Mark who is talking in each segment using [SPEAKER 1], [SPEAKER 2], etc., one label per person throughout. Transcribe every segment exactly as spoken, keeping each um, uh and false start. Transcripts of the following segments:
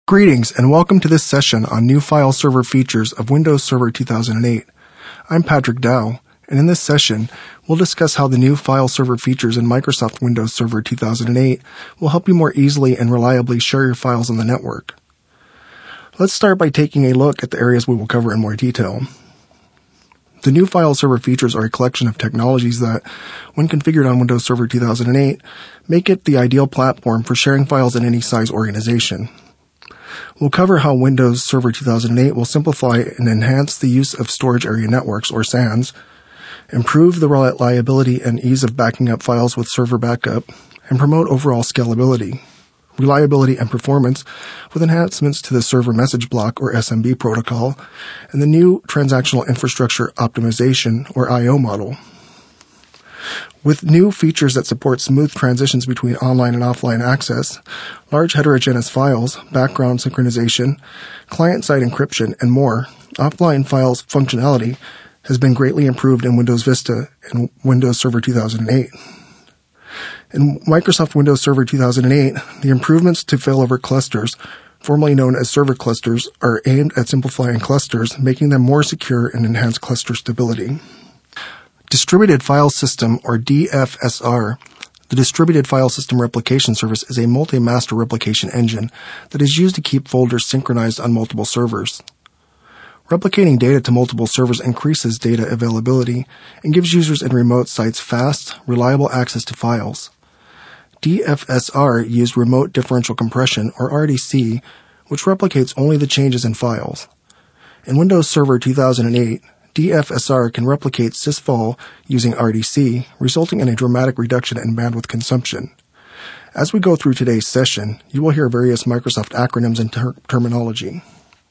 [SPEAKER 1] Greetings and welcome to this session on new file server features of Windows Server two thousand eight. I'm Patrick Dow, and in this session, we'll discuss how the new file server features in Microsoft Windows Server two thousand eight will help you more easily and reliably share your files on the network. Let's start by taking a look at the areas we will cover in more detail. The new file server features are a collection of technologies that, when configured on Windows Server two thousand eight, make it the ideal platform for sharing files in any size organization. We'll cover how Windows Server two thousand eight will simplify and enhance the use of storage area networks, or S A Ns, improve the reliability and ease of backing up files with server backup, and promote overall scalability, reliability, and performance with enhancements to the server message block, or S M B protocol, and the new transactional infrastructure optimization, or I O model. With new features that support smooth transitions between online and offline access, large heterogeneous files, background synchronization, client-side encryption, and more, offline files functionality has been greatly improved in Windows Vista and Windows Server two thousand eight. In Microsoft Windows Server two thousand eight, the improvements to failover clusters, formerly known as server clusters, are aimed at simplifying clusters, making them more secure and enhance cluster stability. Distributed File System, or D F S R, the Distributed File System Replication Service, is a multi-master replication engine that is used to keep folders synchronized on multiple servers. Replicating data to multiple servers increases data availability and gives users in remote sites fast, reliable access to files. D F S R used Remote Differential Compression, or R D C, which replicates only the changes in files. In Windows Server two thousand eight, D F S R can replicate sysvol using R D C, resulting in a dramatic reduction in bandwidth consumption. As we go through today's session, you will hear various Microsoft acronyms and ter- terminology.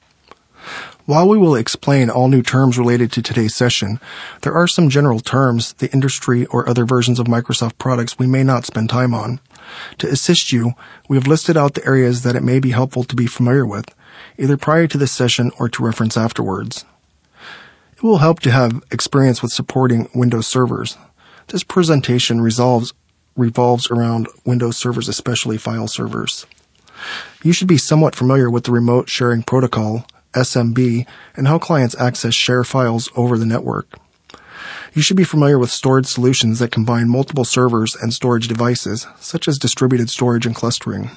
[SPEAKER 1] While we will explain all new terms related to today's session, there are some general terms, the industry, or other versions of Microsoft products we may not spend time on. To assist you, we have listed out the areas that it may be helpful to be familiar with, either prior to this session or to reference afterwards. It will help to have experience with supporting Windows servers. This presentation resolves, revolves around Windows servers, especially file servers. You should be somewhat familiar with the Remote Sharing Protocol, S M B, and how clients access share files over the network. You should be familiar with storage solutions that combine multiple servers and storage devices, such as distributed storage and clustering.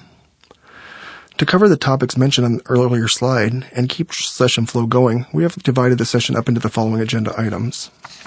[SPEAKER 1] To cover the topics mentioned on the earlier slide and keep session flow going, we have divided the session up into the following agenda items.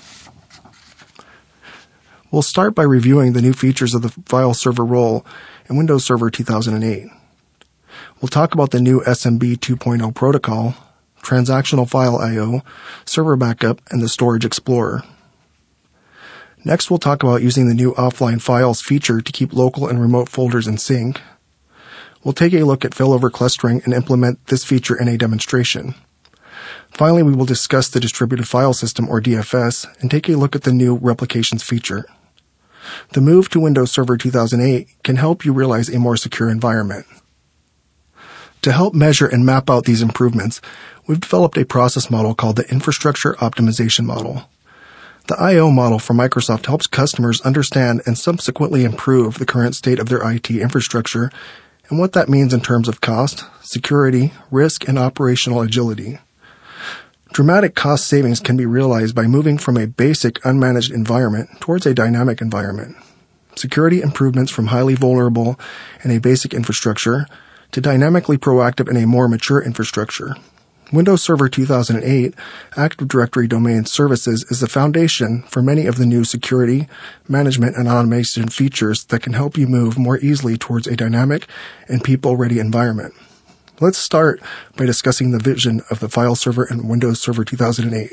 [SPEAKER 1] We'll start by reviewing the new features of the file server role in Windows Server two thousand eight. We'll talk about the new S M B two point oh protocol, transactional file I O, server backup, and the Storage Explorer. Next, we'll talk about using the new offline files feature to keep local and remote folders in sync. We'll take a look at failover clustering and implement this feature in a demonstration. Finally, we will discuss the Distributed File System, or D F S, and take a look at the new Replications feature. The move to Windows Server two thousand eight can help you realize a more secure environment. To help measure and map out these improvements, we've developed a process model called the Infrastructure Optimization Model. The I O model from Microsoft helps customers understand and subsequently improve the current state of their I T infrastructure and what that means in terms of cost, security, risk, and operational agility. Dramatic cost savings can be realized by moving from a basic unmanaged environment towards a dynamic environment. Security improvements from highly vulnerable in a basic infrastructure to dynamically proactive in a more mature infrastructure. Windows Server two thousand eight Active Directory Domain Services is the foundation for many of the new security, management, and automation features that can help you move more easily towards a dynamic and people-ready environment. Let's start by discussing the vision of the file server in Windows Server two thousand eight.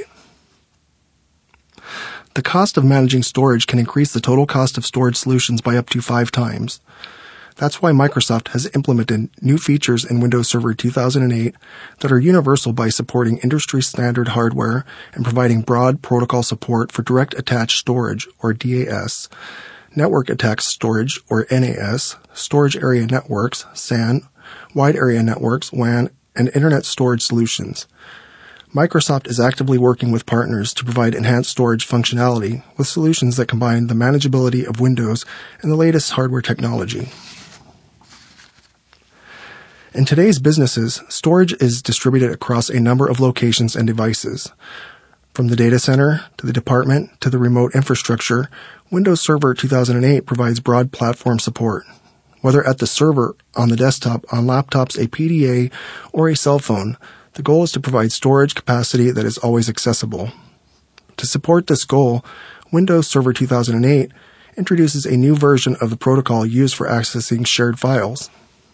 [SPEAKER 1] The cost of managing storage can increase the total cost of storage solutions by up to five times. That's why Microsoft has implemented new features in Windows Server two thousand eight that are universal by supporting industry-standard hardware and providing broad protocol support for Direct Attached Storage, or D A S, Network Attached Storage, or N A S, Storage Area Networks, S A N, Wide Area Networks, W A N, and Internet Storage Solutions. Microsoft is actively working with partners to provide enhanced storage functionality with solutions that combine the manageability of Windows and the latest hardware technology. In today's businesses, storage is distributed across a number of locations and devices. From the data center to the department to the remote infrastructure, Windows Server two thousand eight provides broad platform support. Whether at the server, on the desktop, on laptops, a P D A, or a cell phone, the goal is to provide storage capacity that is always accessible. To support this goal, Windows Server two thousand eight introduces a new version of the protocol used for accessing shared files.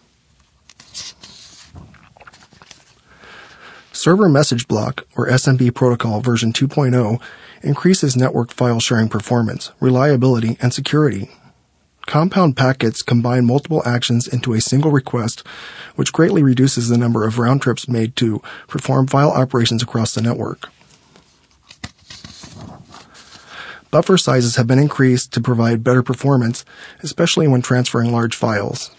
[SPEAKER 1] Server Message Block, or S M B Protocol version two point oh, increases network file sharing performance, reliability, and security. Compound packets combine multiple actions into a single request, which greatly reduces the number of round trips made to perform file operations across the network. Buffer sizes have been increased to provide better performance, especially when transferring large files.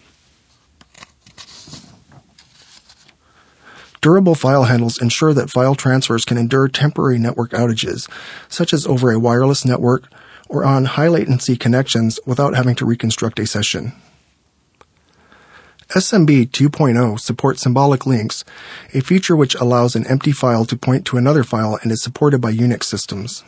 [SPEAKER 1] Durable file handles ensure that file transfers can endure temporary network outages, such as over a wireless network or on high-latency connections without having to reconstruct a session. S M B two point oh supports symbolic links, a feature which allows an empty file to point to another file and is supported by Unix systems.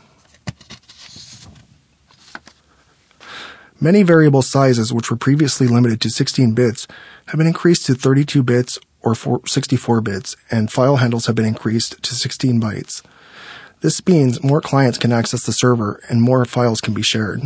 [SPEAKER 1] Many variable sizes, which were previously limited to sixteen bits, have been increased to thirty-two bits or sixty-four bits, and file handles have been increased to sixteen bytes. This means more clients can access the server and more files can be shared.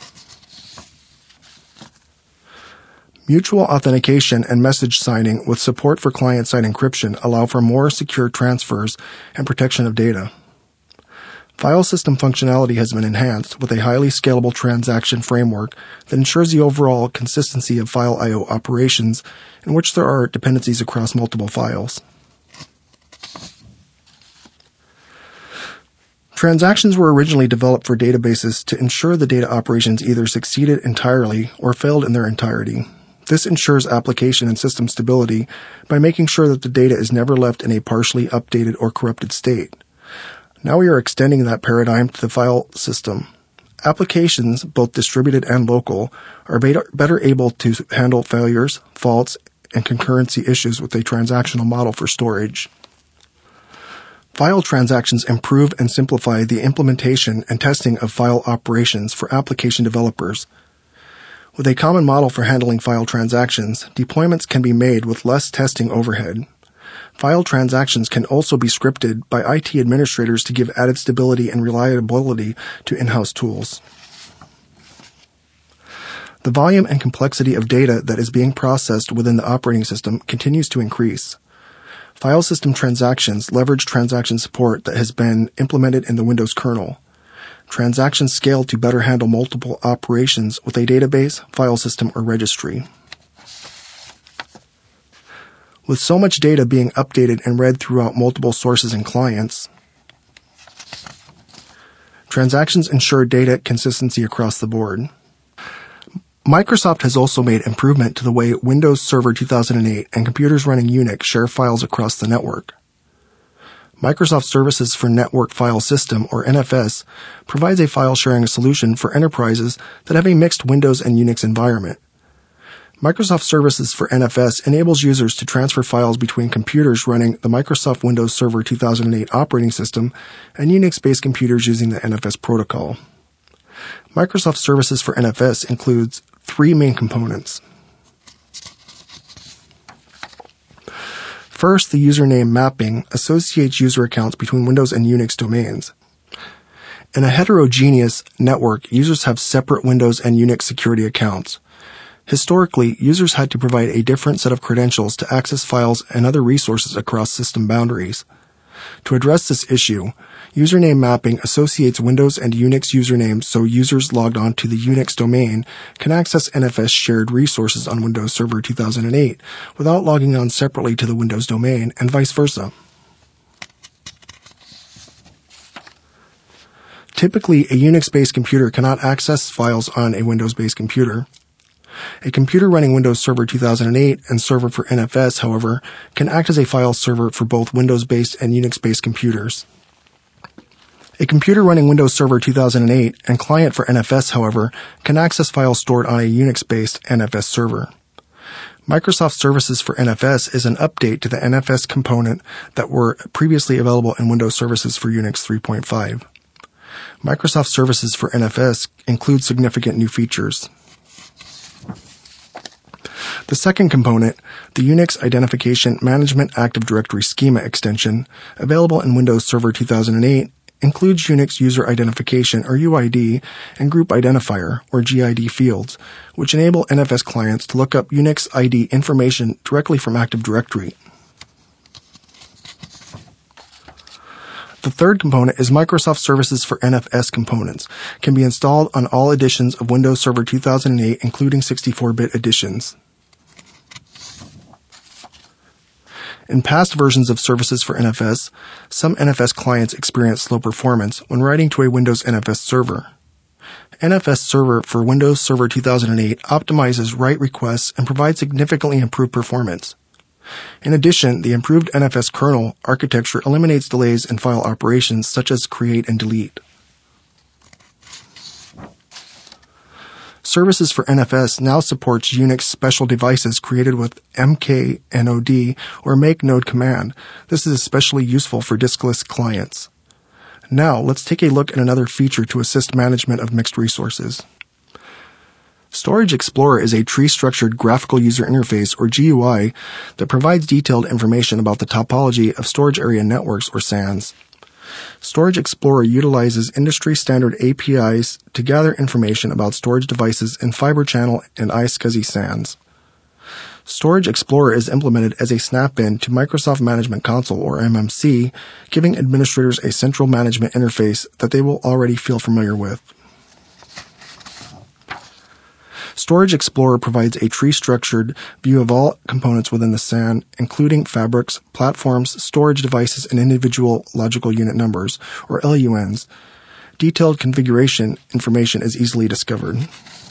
[SPEAKER 1] Mutual authentication and message signing with support for client-side encryption allow for more secure transfers and protection of data. File system functionality has been enhanced with a highly scalable transaction framework that ensures the overall consistency of file I O operations in which there are dependencies across multiple files. Transactions were originally developed for databases to ensure the data operations either succeeded entirely or failed in their entirety. This ensures application and system stability by making sure that the data is never left in a partially updated or corrupted state. Now we are extending that paradigm to the file system. Applications, both distributed and local, are better able to handle failures, faults, and concurrency issues with a transactional model for storage. File transactions improve and simplify the implementation and testing of file operations for application developers. With a common model for handling file transactions, deployments can be made with less testing overhead. File transactions can also be scripted by I T administrators to give added stability and reliability to in-house tools. The volume and complexity of data that is being processed within the operating system continues to increase. File system transactions leverage transaction support that has been implemented in the Windows kernel. Transactions scale to better handle multiple operations with a database, file system, or registry. With so much data being updated and read throughout multiple sources and clients, transactions ensure data consistency across the board. Microsoft has also made improvement to the way Windows Server two thousand eight and computers running Unix share files across the network. Microsoft Services for Network File System, or N F S, provides a file sharing solution for enterprises that have a mixed Windows and Unix environment. Microsoft Services for N F S enables users to transfer files between computers running the Microsoft Windows Server two thousand eight operating system and Unix-based computers using the N F S protocol. Microsoft Services for N F S includes three main components. First, the username mapping associates user accounts between Windows and Unix domains. In a heterogeneous network, users have separate Windows and Unix security accounts. Historically, users had to provide a different set of credentials to access files and other resources across system boundaries. To address this issue, username mapping associates Windows and Unix usernames so users logged on to the Unix domain can access N F S shared resources on Windows Server two thousand eight without logging on separately to the Windows domain, and vice versa. Typically, a Unix-based computer cannot access files on a Windows-based computer. A computer running Windows Server two thousand eight and Server for N F S, however, can act as a file server for both Windows-based and Unix-based computers. A computer running Windows Server two thousand eight and client for N F S, however, can access files stored on a Unix-based N F S server. Microsoft Services for N F S is an update to the N F S component that were previously available in Windows Services for Unix three point five. Microsoft Services for N F S includes significant new features. The second component, the Unix Identification Management Active Directory Schema extension, available in Windows Server two thousand eight, includes Unix User Identification, or U I D, and Group Identifier, or G I D fields, which enable N F S clients to look up Unix I D information directly from Active Directory. The third component is Microsoft Services for N F S components, can be installed on all editions of Windows Server two thousand eight, including sixty-four bit editions. In past versions of Services for N F S, some N F S clients experience slow performance when writing to a Windows N F S server. N F S Server for Windows Server two thousand eight optimizes write requests and provides significantly improved performance. In addition, the improved N F S kernel architecture eliminates delays in file operations such as create and delete. Services for N F S now supports Unix special devices created with M K node or make node command. This is especially useful for diskless clients. Now, let's take a look at another feature to assist management of mixed resources. Storage Explorer is a tree-structured graphical user interface, or G U I, that provides detailed information about the topology of storage area networks, or S A Ns. Storage Explorer utilizes industry-standard A P Is to gather information about storage devices in Fibre Channel and iSCSI S A Ns. Storage Explorer is implemented as a snap-in to Microsoft Management Console, or M M C, giving administrators a central management interface that they will already feel familiar with. Storage Explorer provides a tree-structured view of all components within the S A N, including fabrics, platforms, storage devices, and individual logical unit numbers, or L U Ns. Detailed configuration information is easily discovered.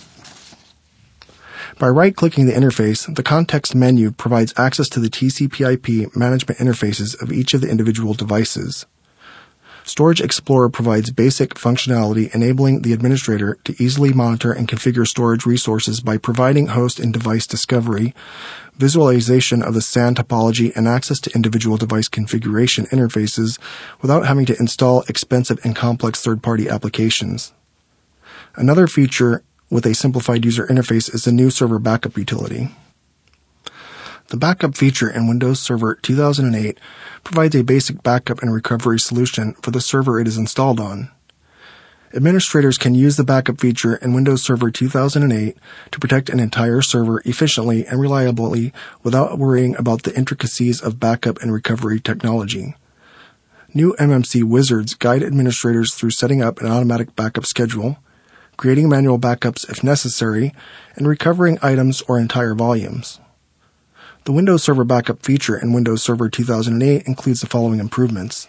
[SPEAKER 1] By right-clicking the interface, the context menu provides access to the T C P I P management interfaces of each of the individual devices. Storage Explorer provides basic functionality enabling the administrator to easily monitor and configure storage resources by providing host and device discovery, visualization of the S A N topology, and access to individual device configuration interfaces without having to install expensive and complex third-party applications. Another feature with a simplified user interface is the new server backup utility. The backup feature in Windows Server two thousand eight provides a basic backup and recovery solution for the server it is installed on. Administrators can use the backup feature in Windows Server two thousand eight to protect an entire server efficiently and reliably without worrying about the intricacies of backup and recovery technology. New M M C wizards guide administrators through setting up an automatic backup schedule, creating manual backups if necessary, and recovering items or entire volumes. The Windows Server Backup feature in Windows Server two thousand eight includes the following improvements.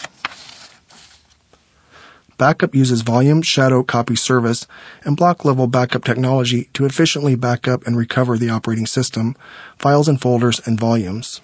[SPEAKER 1] Backup uses volume, shadow, copy service, and block-level backup technology to efficiently backup and recover the operating system, files and folders, and volumes.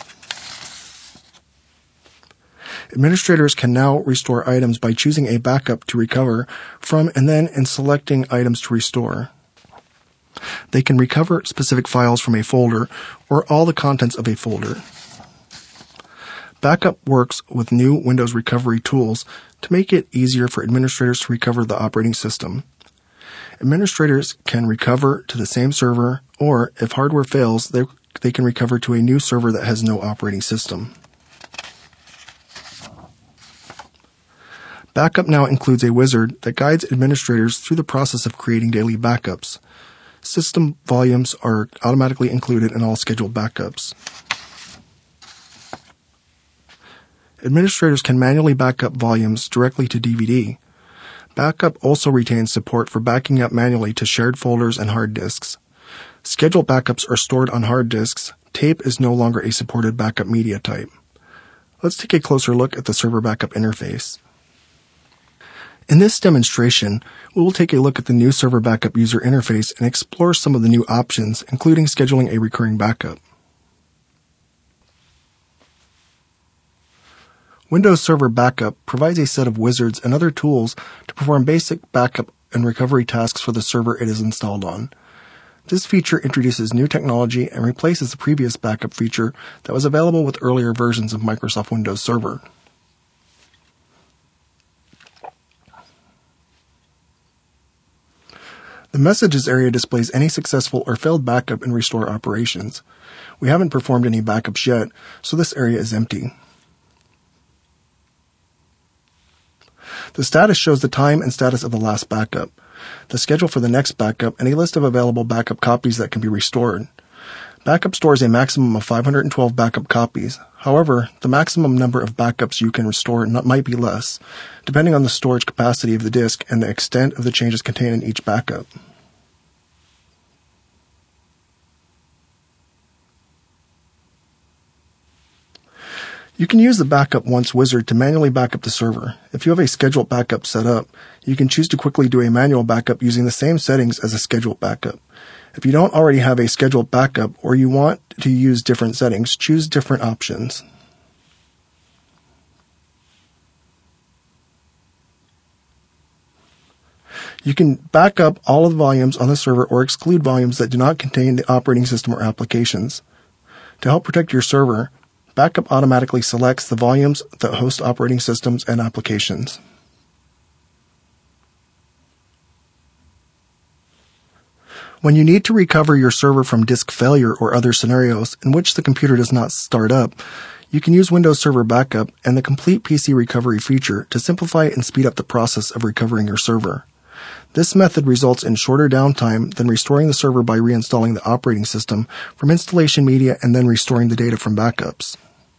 [SPEAKER 1] Administrators can now restore items by choosing a backup to recover from and then in selecting items to restore. They can recover specific files from a folder or all the contents of a folder. Backup works with new Windows recovery tools to make it easier for administrators to recover the operating system. Administrators can recover to the same server, or if hardware fails, they, they can recover to a new server that has no operating system. Backup now includes a wizard that guides administrators through the process of creating daily backups. System volumes are automatically included in all scheduled backups. Administrators can manually back up volumes directly to D V D. Backup also retains support for backing up manually to shared folders and hard disks. Scheduled backups are stored on hard disks. Tape is no longer a supported backup media type. Let's take a closer look at the server backup interface. In this demonstration, we will take a look at the new server backup user interface and explore some of the new options, including scheduling a recurring backup. Windows Server Backup provides a set of wizards and other tools to perform basic backup and recovery tasks for the server it is installed on. This feature introduces new technology and replaces the previous backup feature that was available with earlier versions of Microsoft Windows Server. The Messages area displays any successful or failed backup and restore operations. We haven't performed any backups yet, so this area is empty. The status shows the time and status of the last backup, the schedule for the next backup, and a list of available backup copies that can be restored. Backup stores a maximum of five hundred twelve backup copies. However, the maximum number of backups you can restore might be less, depending on the storage capacity of the disk and the extent of the changes contained in each backup. You can use the Backup Once wizard to manually backup the server. If you have a scheduled backup set up, you can choose to quickly do a manual backup using the same settings as a scheduled backup. If you don't already have a scheduled backup or you want to use different settings, choose different options. You can back up all of the volumes on the server or exclude volumes that do not contain the operating system or applications. To help protect your server, Backup automatically selects the volumes that host operating systems and applications. When you need to recover your server from disk failure or other scenarios in which the computer does not start up, you can use Windows Server Backup and the Complete P C Recovery feature to simplify and speed up the process of recovering your server. This method results in shorter downtime than restoring the server by reinstalling the operating system from installation media and then restoring the data from backups.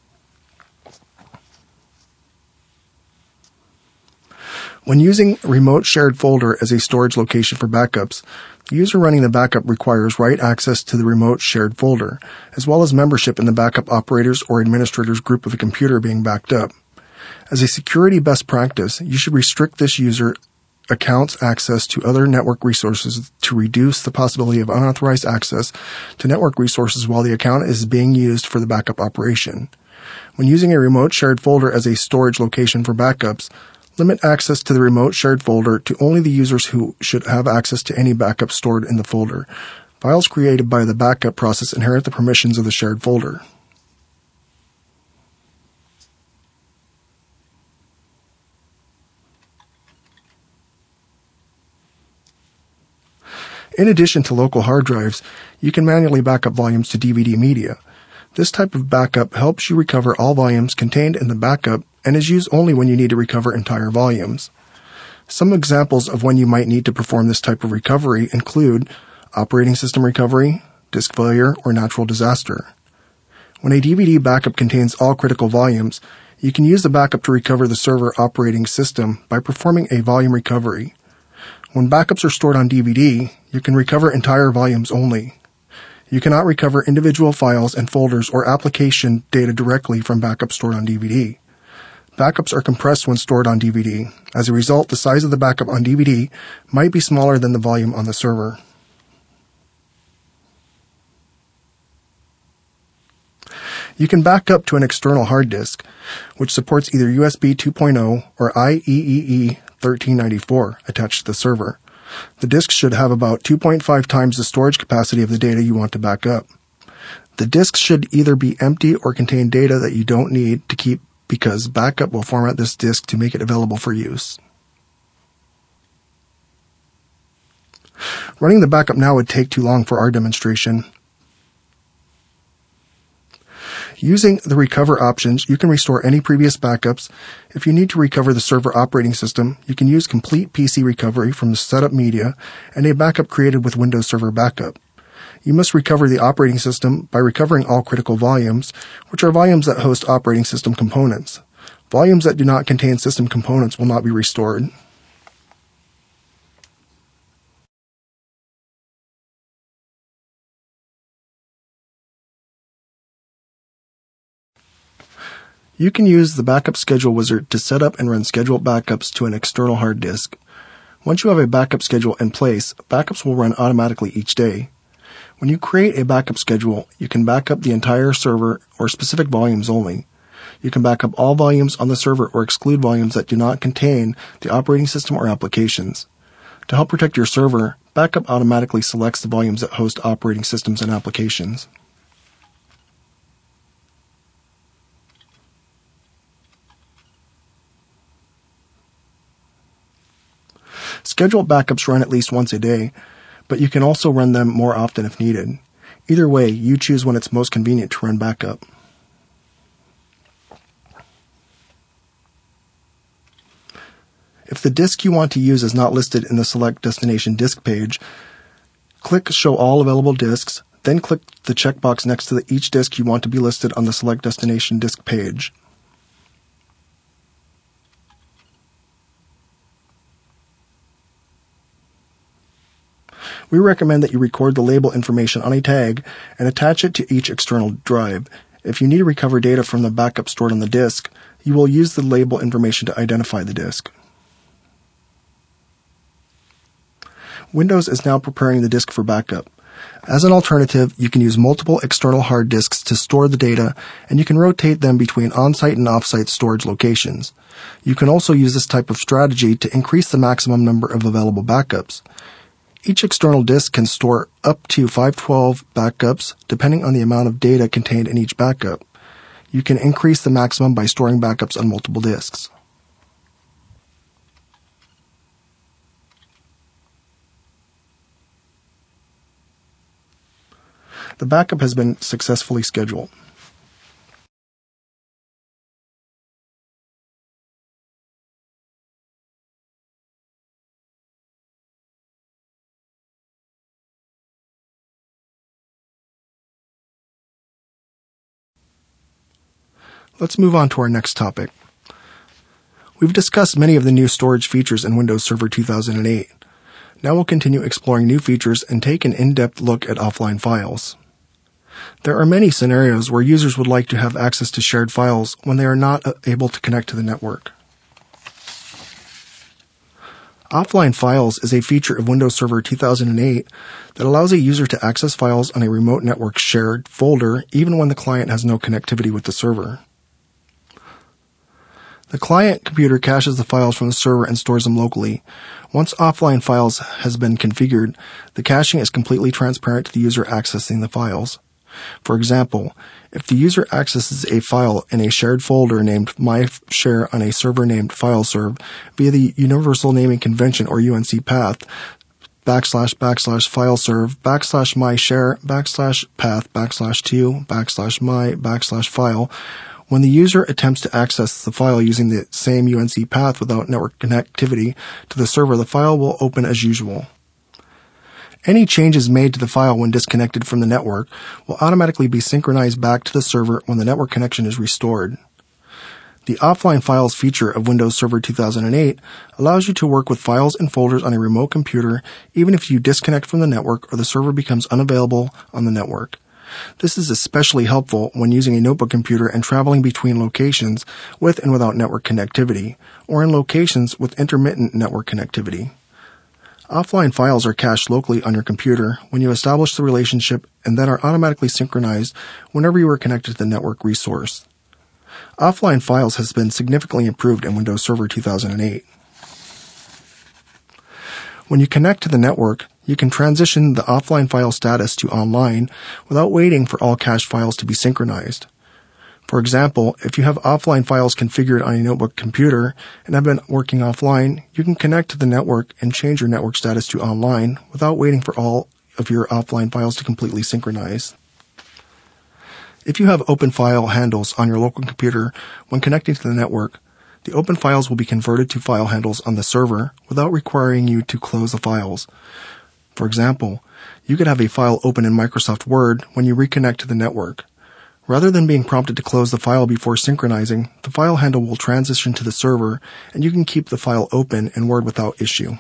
[SPEAKER 1] When using Remote Shared Folder as a storage location for backups, the user running the backup requires write access to the Remote Shared Folder, as well as membership in the backup operators or administrators group of the computer being backed up. As a security best practice, you should restrict this user account's access to other network resources to reduce the possibility of unauthorized access to network resources while the account is being used for the backup operation. When using a Remote Shared Folder as a storage location for backups, limit access to the Remote Shared Folder to only the users who should have access to any backup stored in the folder. Files created by the backup process inherit the permissions of the shared folder. In addition to local hard drives, you can manually backup volumes to D V D media. This type of backup helps you recover all volumes contained in the backup and is used only when you need to recover entire volumes. Some examples of when you might need to perform this type of recovery include operating system recovery, disk failure, or natural disaster. When a D V D backup contains all critical volumes, you can use the backup to recover the server operating system by performing a volume recovery. When backups are stored on D V D, you can recover entire volumes only. You cannot recover individual files and folders or application data directly from backups stored on D V D. Backups are compressed when stored on D V D. As a result, the size of the backup on D V D might be smaller than the volume on the server. You can back up to an external hard disk, which supports either U S B two point oh or I E E E thirteen ninety-four attached to the server. The disk should have about two point five times the storage capacity of the data you want to back up. The disk should either be empty or contain data that you don't need to keep because backup will format this disk to make it available for use. Running the backup now would take too long for our demonstration. Using the recover options, you can restore any previous backups. If you need to recover the server operating system, you can use Complete P C Recovery from the setup media and a backup created with Windows Server Backup. You must recover the operating system by recovering all critical volumes, which are volumes that host operating system components. Volumes that do not contain system components will not be restored. You can use the Backup Schedule wizard to set up and run scheduled backups to an external hard disk. Once you have a backup schedule in place, backups will run automatically each day. When you create a backup schedule, you can back up the entire server or specific volumes only. You can back up all volumes on the server or exclude volumes that do not contain the operating system or applications. To help protect your server, Backup automatically selects the volumes that host operating systems and applications. Scheduled backups run at least once a day, but you can also run them more often if needed. Either way, you choose when it's most convenient to run backup. If the disk you want to use is not listed in the Select Destination Disk page, click Show All Available Disks, then click the checkbox next to the, each disk you want to be listed on the Select Destination Disk page. We recommend that you record the label information on a tag and attach it to each external drive. If you need to recover data from the backup stored on the disk, you will use the label information to identify the disk. Windows is now preparing the disk for backup. As an alternative, you can use multiple external hard disks to store the data, and you can rotate them between on-site and off-site storage locations. You can also use this type of strategy to increase the maximum number of available backups. Each external disk can store up to five twelve backups, depending on the amount of data contained in each backup. You can increase the maximum by storing backups on multiple disks. The backup has been successfully scheduled. Let's move on to our next topic. We've discussed many of the new storage features in Windows Server two thousand eight. Now we'll continue exploring new features and take an in-depth look at offline files. There are many scenarios where users would like to have access to shared files when they are not able to connect to the network. Offline Files is a feature of Windows Server two thousand eight that allows a user to access files on a remote network shared folder even when the client has no connectivity with the server. The client computer caches the files from the server and stores them locally. Once Offline Files has been configured, the caching is completely transparent to the user accessing the files. For example, if the user accesses a file in a shared folder named MyShare on a server named FileServe via the Universal Naming Convention or U N C path, backslash backslash FileServe backslash MyShare backslash path backslash to backslash my backslash file, when the user attempts to access the file using the same U N C path without network connectivity to the server, the file will open as usual. Any changes made to the file when disconnected from the network will automatically be synchronized back to the server when the network connection is restored. The Offline Files feature of Windows Server two thousand eight allows you to work with files and folders on a remote computer even if you disconnect from the network or the server becomes unavailable on the network. This is especially helpful when using a notebook computer and traveling between locations with and without network connectivity, or in locations with intermittent network connectivity. Offline files are cached locally on your computer when you establish the relationship and then are automatically synchronized whenever you are connected to the network resource. Offline Files has been significantly improved in Windows Server two thousand eight. When you connect to the network, you can transition the offline file status to online without waiting for all cached files to be synchronized. For example, if you have offline files configured on a notebook computer and have been working offline, you can connect to the network and change your network status to online without waiting for all of your offline files to completely synchronize. If you have open file handles on your local computer when connecting to the network, the open files will be converted to file handles on the server without requiring you to close the files. For example, you could have a file open in Microsoft Word when you reconnect to the network. Rather than being prompted to close the file before synchronizing, the file handle will transition to the server, and you can keep the file open in Word without issue.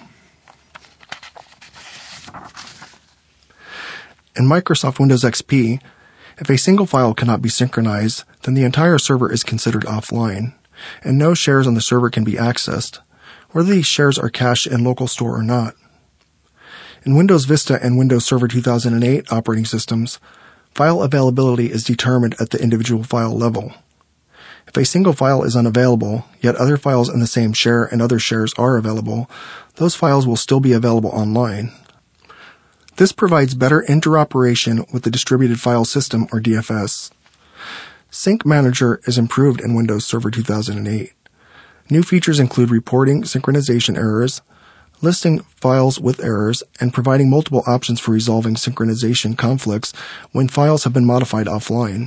[SPEAKER 1] In Microsoft Windows X P, if a single file cannot be synchronized, then the entire server is considered offline, and no shares on the server can be accessed, whether these shares are cached in local store or not. In Windows Vista and Windows Server two thousand eight operating systems, file availability is determined at the individual file level. If a single file is unavailable, yet other files in the same share and other shares are available, those files will still be available online. This provides better interoperation with the Distributed File System, or D F S. Sync Manager is improved in Windows Server two thousand eight. New features include reporting synchronization errors, listing files with errors, and providing multiple options for resolving synchronization conflicts when files have been modified offline.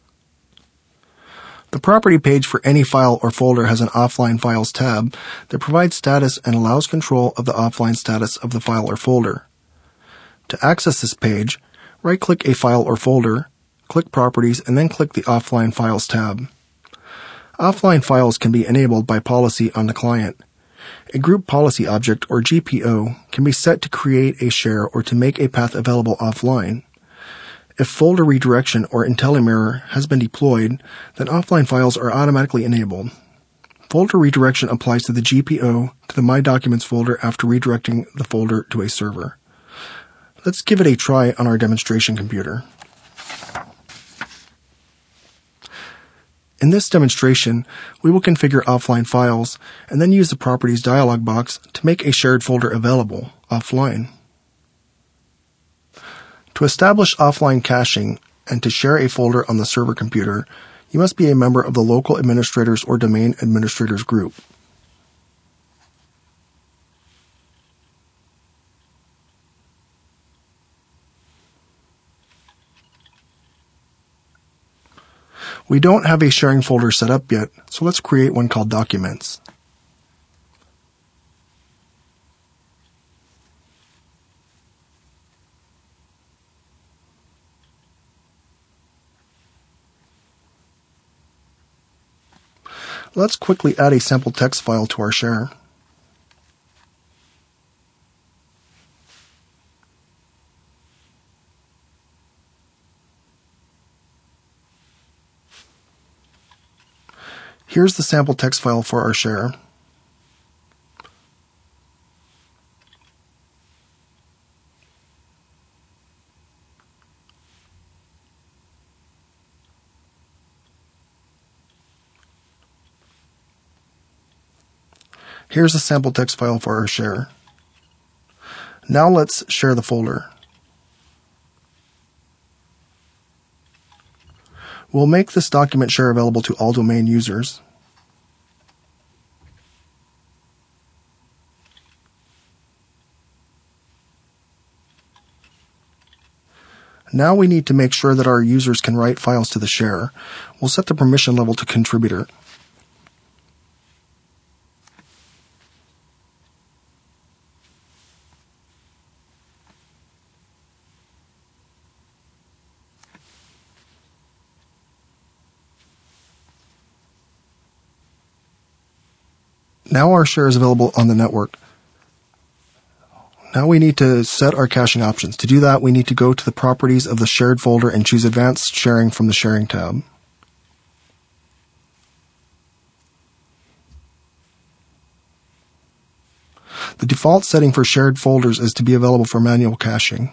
[SPEAKER 1] The property page for any file or folder has an Offline Files tab that provides status and allows control of the offline status of the file or folder. To access this page, right-click a file or folder, click Properties, and then click the Offline Files tab. Offline files can be enabled by policy on the client. A group policy object, or G P O, can be set to create a share or to make a path available offline. If folder redirection or IntelliMirror has been deployed, then offline files are automatically enabled. Folder redirection applies to the G P O to the My Documents folder after redirecting the folder to a server. Let's give it a try on our demonstration computer. In this demonstration, we will configure offline files and then use the Properties dialog box to make a shared folder available offline. To establish offline caching and to share a folder on the server computer, you must be a member of the local administrators or domain administrators group. We don't have a sharing folder set up yet, so let's create one called Documents. Let's quickly add a sample text file to our share. Here's the sample text file for our share. Here's the sample text file for our share. Now let's share the folder. We'll make this document share available to all domain users. Now we need to make sure that our users can write files to the share. We'll set the permission level to contributor. Now our share is available on the network. Now we need to set our caching options. To do that, we need to go to the properties of the shared folder and choose Advanced Sharing from the Sharing tab. The default setting for shared folders is to be available for manual caching.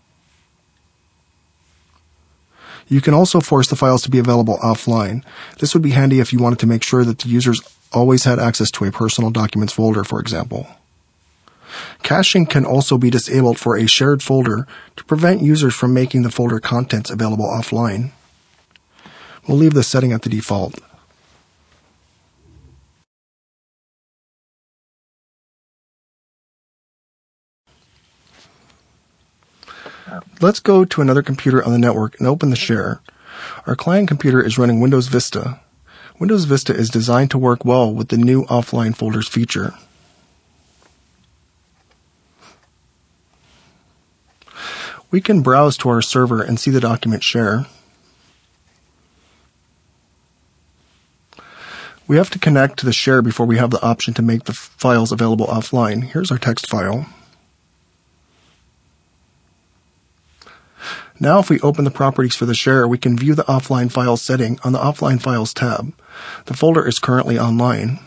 [SPEAKER 1] You can also force the files to be available offline. This would be handy if you wanted to make sure that the users always had access to a personal documents folder, for example. Caching can also be disabled for a shared folder to prevent users from making the folder contents available offline. We'll leave this setting at the default. Let's go to another computer on the network and open the share. Our client computer is running Windows Vista. Windows Vista is designed to work well with the new offline folders feature. We can browse to our server and see the document share. We have to connect to the share before we have the option to make the files available offline. Here's our text file. Now if we open the properties for the share, we can view the offline files setting on the Offline Files tab. The folder is currently online.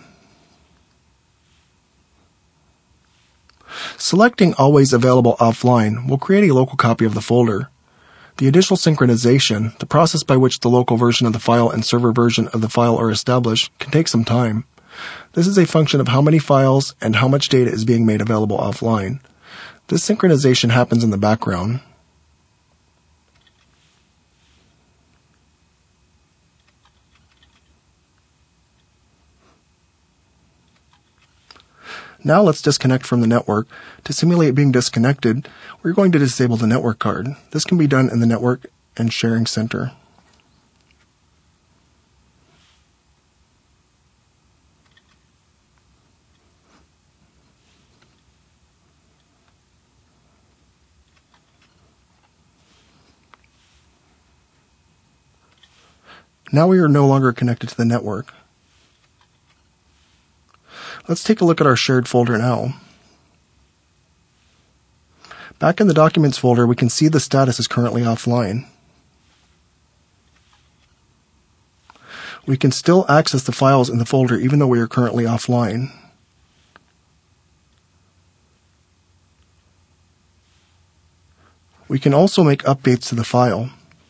[SPEAKER 1] Selecting Always Available Offline will create a local copy of the folder. The initial synchronization, the process by which the local version of the file and server version of the file are established, can take some time. This is a function of how many files and how much data is being made available offline. This synchronization happens in the background. Now let's disconnect from the network. To simulate being disconnected, we're going to disable the network card. This can be done in the Network and Sharing Center. Now we are no longer connected to the network. Let's take a look at our shared folder now. Back in the Documents folder, we can see the status is currently offline. We can still access the files in the folder even though we are currently offline. We can also make updates to the file.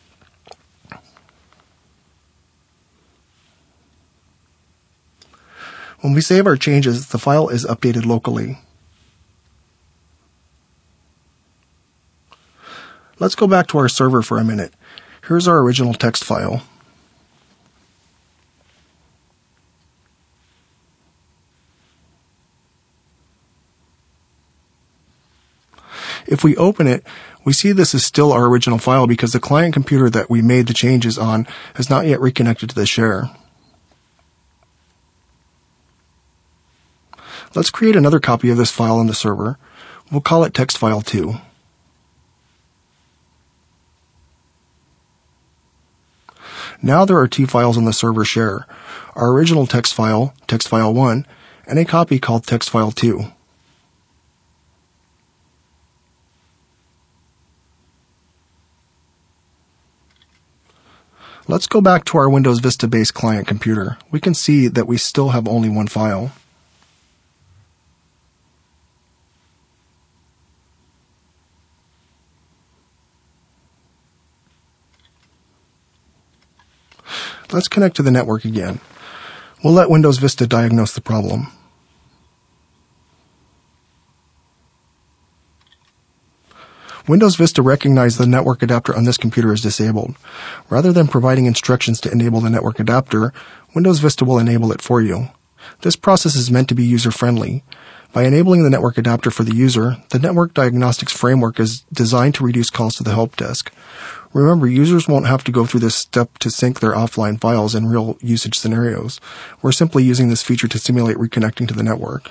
[SPEAKER 1] When we save our changes, the file is updated locally. Let's go back to our server for a minute. Here's our original text file. If we open it, we see this is still our original file because the client computer that we made the changes on has not yet reconnected to the share. Let's create another copy of this file on the server. We'll call it text file two. Now there are two files on the server share, our original text file, text file one, and a copy called text file two. Let's go back to our Windows Vista-based client computer. We can see that we still have only one file. Let's connect to the network again. We'll let Windows Vista diagnose the problem. Windows Vista recognized the network adapter on this computer is disabled. Rather than providing instructions to enable the network adapter, Windows Vista will enable it for you. This process is meant to be user-friendly. By enabling the network adapter for the user, the Network Diagnostics Framework is designed to reduce calls to the help desk. Remember, users won't have to go through this step to sync their offline files in real usage scenarios. We're simply using this feature to simulate reconnecting to the network.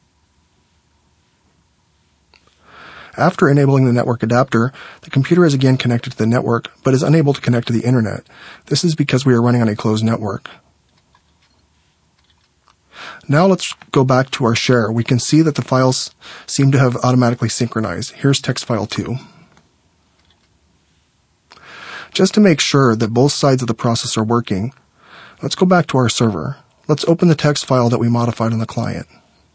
[SPEAKER 1] After enabling the network adapter, the computer is again connected to the network, but is unable to connect to the internet. This is because we are running on a closed network. Now let's go back to our share. We can see that the files seem to have automatically synchronized. Here's text file two. Just to make sure that both sides of the process are working, let's go back to our server. Let's open the text file that we modified on the client.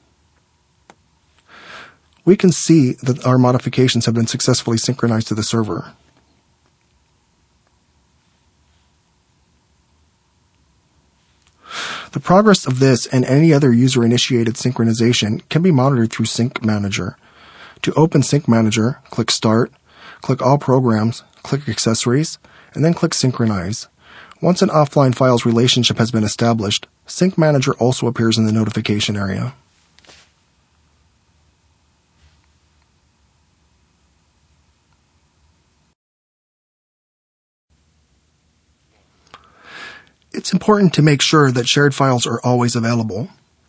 [SPEAKER 1] We can see that our modifications have been successfully synchronized to the server. The progress of this and any other user-initiated synchronization can be monitored through Sync Manager. To open Sync Manager, click Start, click All Programs, click Accessories, and then click Synchronize. Once an offline files relationship has been established, Sync Manager also appears in the notification area. It's important to make sure that shared files are always available.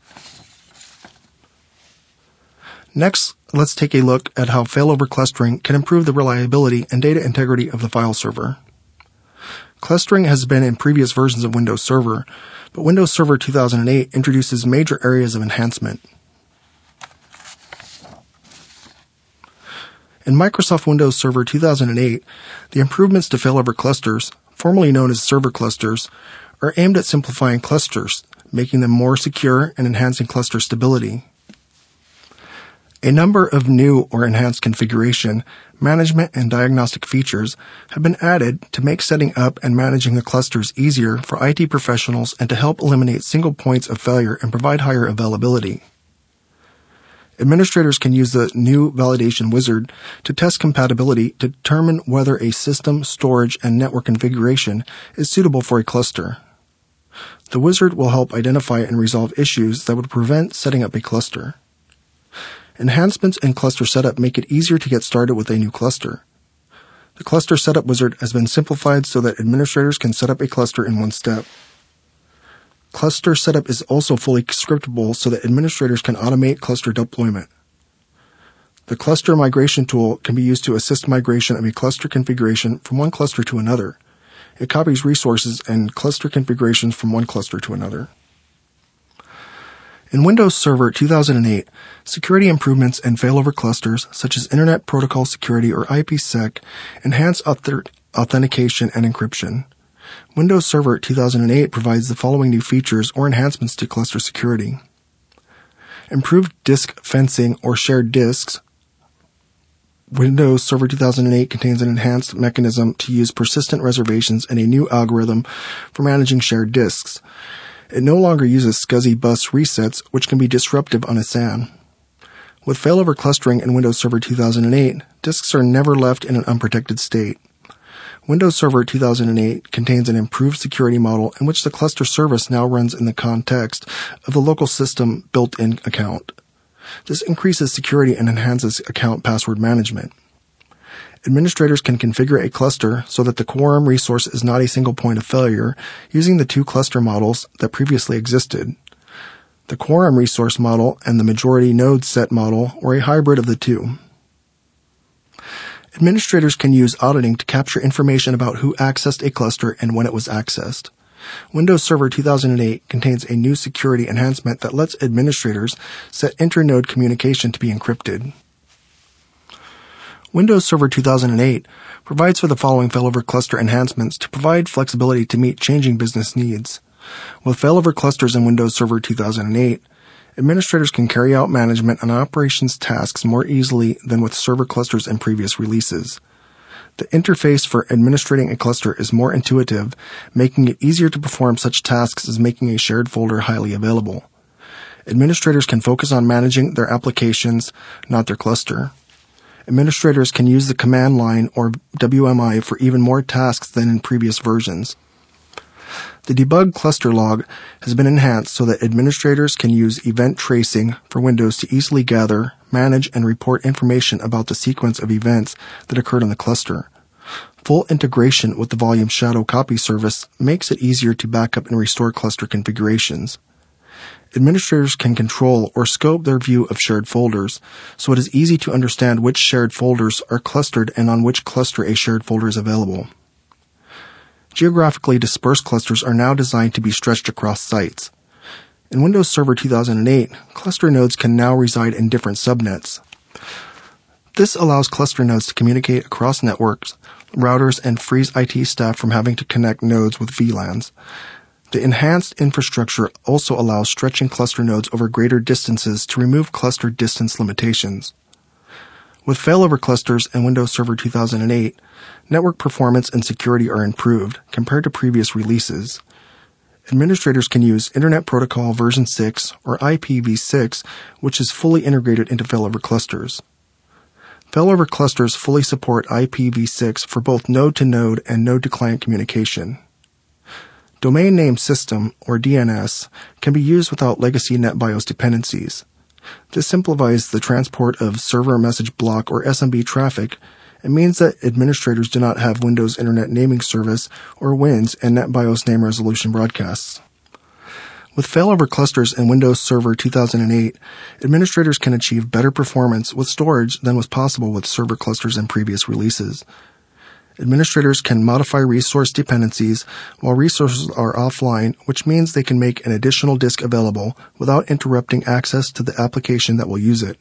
[SPEAKER 1] Next, let's take a look at how failover clustering can improve the reliability and data integrity of the file server. Clustering has been in previous versions of Windows Server, but Windows Server two thousand eight introduces major areas of enhancement. In Microsoft Windows Server two thousand eight, the improvements to failover clusters, formerly known as server clusters, are aimed at simplifying clusters, making them more secure and enhancing cluster stability. A number of new or enhanced configuration, management, and diagnostic features have been added to make setting up and managing the clusters easier for I T professionals and to help eliminate single points of failure and provide higher availability. Administrators can use the new Validation Wizard to test compatibility to determine whether a system, storage, and network configuration is suitable for a cluster. The wizard will help identify and resolve issues that would prevent setting up a cluster. Enhancements in cluster setup make it easier to get started with a new cluster. The Cluster Setup Wizard has been simplified so that administrators can set up a cluster in one step. Cluster setup is also fully scriptable so that administrators can automate cluster deployment. The Cluster Migration tool can be used to assist migration of a cluster configuration from one cluster to another. It copies resources and cluster configurations from one cluster to another. In Windows Server two thousand eight, security improvements and failover clusters, such as Internet Protocol Security or I P sec, enhance auth- authentication and encryption. Windows Server two thousand eight provides the following new features or enhancements to cluster security. Improved disk fencing or shared disks. Windows Server two thousand eight contains an enhanced mechanism to use persistent reservations and a new algorithm for managing shared disks. It no longer uses SCSI bus resets, which can be disruptive on a S A N. With failover clustering in Windows Server two thousand eight, disks are never left in an unprotected state. Windows Server two thousand eight contains an improved security model in which the cluster service now runs in the context of the local system built-in account. This increases security and enhances account password management. Administrators can configure a cluster so that the quorum resource is not a single point of failure using the two cluster models that previously existed. The quorum resource model and the majority node set model were a hybrid of the two. Administrators can use auditing to capture information about who accessed a cluster and when it was accessed. Windows Server two thousand eight contains a new security enhancement that lets administrators set inter-node communication to be encrypted. Windows Server two thousand eight provides for the following failover cluster enhancements to provide flexibility to meet changing business needs. With failover clusters in Windows Server two thousand eight, administrators can carry out management and operations tasks more easily than with server clusters in previous releases. The interface for administrating a cluster is more intuitive, making it easier to perform such tasks as making a shared folder highly available. Administrators can focus on managing their applications, not their cluster. Administrators can use the command line or W M I for even more tasks than in previous versions. The debug cluster log has been enhanced so that administrators can use event tracing for Windows to easily gather, manage, and report information about the sequence of events that occurred in the cluster. Full integration with the Volume Shadow copy service makes it easier to backup and restore cluster configurations. Administrators can control or scope their view of shared folders, so it is easy to understand which shared folders are clustered and on which cluster a shared folder is available. Geographically dispersed clusters are now designed to be stretched across sites. In Windows Server two thousand eight, cluster nodes can now reside in different subnets. This allows cluster nodes to communicate across networks, routers, and frees I T staff from having to connect nodes with V LANs. The enhanced infrastructure also allows stretching cluster nodes over greater distances to remove cluster distance limitations. With failover clusters in Windows Server two thousand eight, network performance and security are improved compared to previous releases. Administrators can use Internet Protocol version six or I P v six, which is fully integrated into failover clusters. Failover clusters fully support I P v six for both node-to-node and node-to-client communication. Domain Name System, or D N S, can be used without legacy NetBIOS dependencies. This simplifies the transport of server message block or S M B traffic and means that administrators do not have Windows Internet Naming Service or W I N S and NetBIOS name resolution broadcasts. With failover clusters in Windows Server two thousand eight, administrators can achieve better performance with storage than was possible with server clusters in previous releases. Administrators can modify resource dependencies while resources are offline, which means they can make an additional disk available without interrupting access to the application that will use it.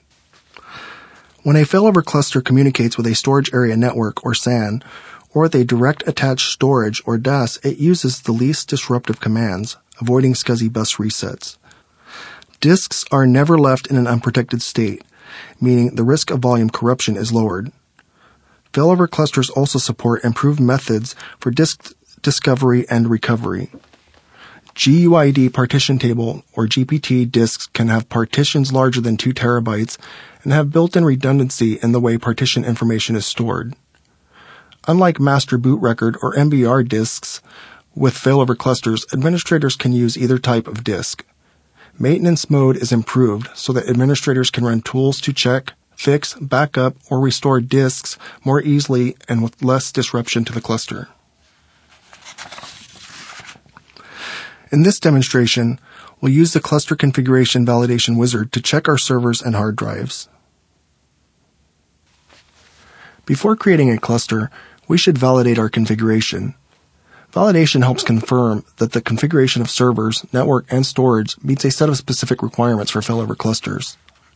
[SPEAKER 1] When a failover cluster communicates with a storage area network or S A N, or with a direct attached storage or D A S, it uses the least disruptive commands, avoiding SCSI bus resets. Disks are never left in an unprotected state, meaning the risk of volume corruption is lowered. Failover clusters also support improved methods for disk discovery and recovery. G U I D partition table or G P T disks can have partitions larger than two terabytes and have built-in redundancy in the way partition information is stored. Unlike master boot record or M B R disks with failover clusters, administrators can use either type of disk. Maintenance mode is improved so that administrators can run tools to check, fix, backup, or restore disks more easily and with less disruption to the cluster. In this demonstration, we'll use the Cluster Configuration Validation Wizard to check our servers and hard drives. Before creating a cluster, we should validate our configuration. Validation helps confirm that the configuration of servers, network, and storage meets a set of specific requirements for failover clusters.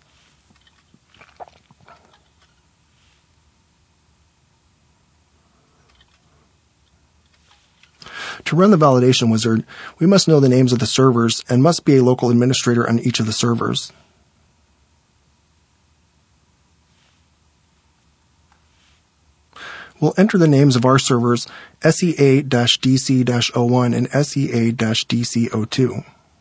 [SPEAKER 1] To run the validation wizard, we must know the names of the servers and must be a local administrator on each of the servers. We'll enter the names of our servers S E A D C zero one and S E A D C zero two.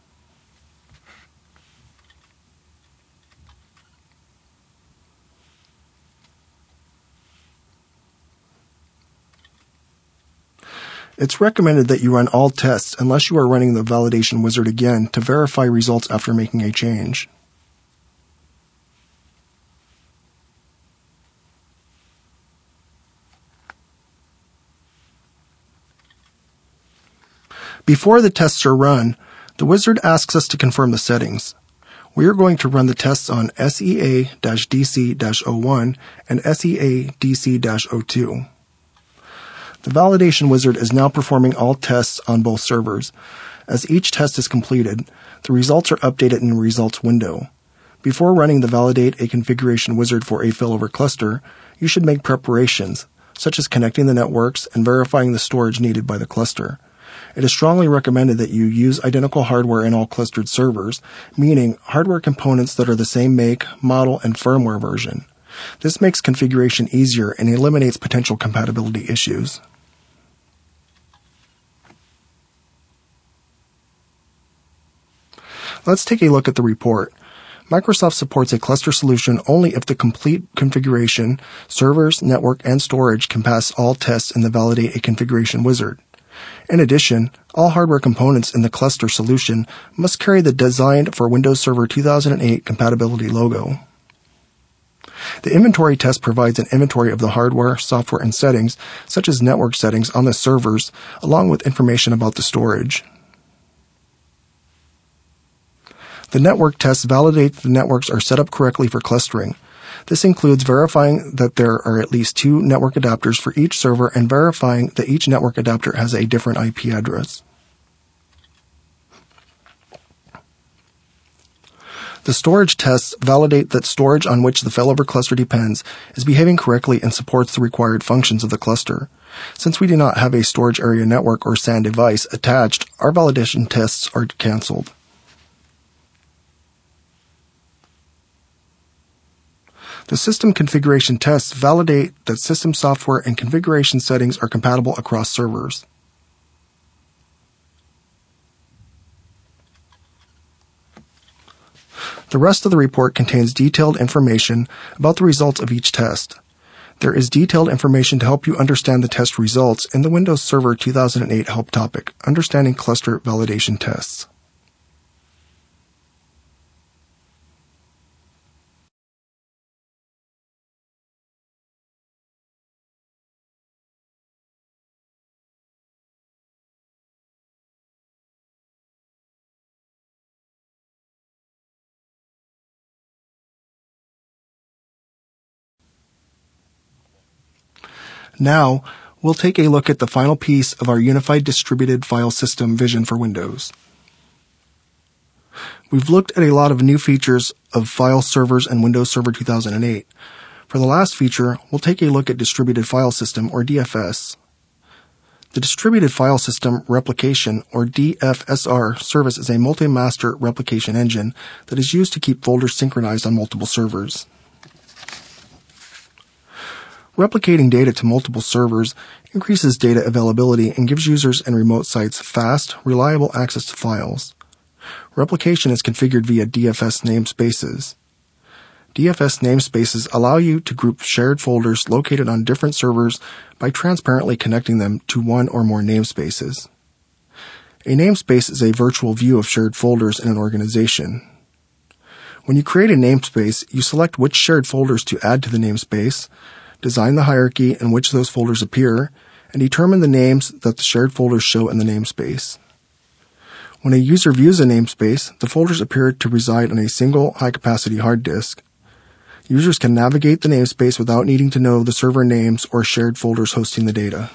[SPEAKER 1] It's recommended that you run all tests unless you are running the validation wizard again to verify results after making a change. Before the tests are run, the wizard asks us to confirm the settings. We are going to run the tests on S E A D C zero one and S E A D C zero two. The validation wizard is now performing all tests on both servers. As each test is completed, the results are updated in the results window. Before running the validate a configuration wizard for a failover cluster, you should make preparations, such as connecting the networks and verifying the storage needed by the cluster. It is strongly recommended that you use identical hardware in all clustered servers, meaning hardware components that are the same make, model, and firmware version. This makes configuration easier and eliminates potential compatibility issues. Let's take a look at the report. Microsoft supports a cluster solution only if the complete configuration, servers, network, and storage can pass all tests in the Validate a Configuration wizard. In addition, all hardware components in the cluster solution must carry the Designed for Windows Server two thousand eight compatibility logo. The inventory test provides an inventory of the hardware, software, and settings, such as network settings on the servers, along with information about the storage. The network tests validate the networks are set up correctly for clustering. This includes verifying that there are at least two network adapters for each server and verifying that each network adapter has a different I P address. The storage tests validate that storage on which the failover cluster depends is behaving correctly and supports the required functions of the cluster. Since we do not have a storage area network or S A N device attached, our validation tests are canceled. The system configuration tests validate that system software and configuration settings are compatible across servers. The rest of the report contains detailed information about the results of each test. There is detailed information to help you understand the test results in the Windows Server two thousand eight help topic, Understanding Cluster Validation Tests. Now, we'll take a look at the final piece of our Unified Distributed File System vision for Windows. We've looked at a lot of new features of file servers and Windows Server two thousand eight. For the last feature, we'll take a look at Distributed File System, or D F S. The Distributed File System Replication, or D F S R, service is a multi-master replication engine that is used to keep folders synchronized on multiple servers. Replicating data to multiple servers increases data availability and gives users and remote sites fast, reliable access to files. Replication is configured via D F S namespaces. D F S namespaces allow you to group shared folders located on different servers by transparently connecting them to one or more namespaces. A namespace is a virtual view of shared folders in an organization. When you create a namespace, you select which shared folders to add to the namespace, design the hierarchy in which those folders appear, and determine the names that the shared folders show in the namespace. When a user views a namespace, the folders appear to reside on a single high-capacity hard disk. Users can navigate the namespace without needing to know the server names or shared folders hosting the data.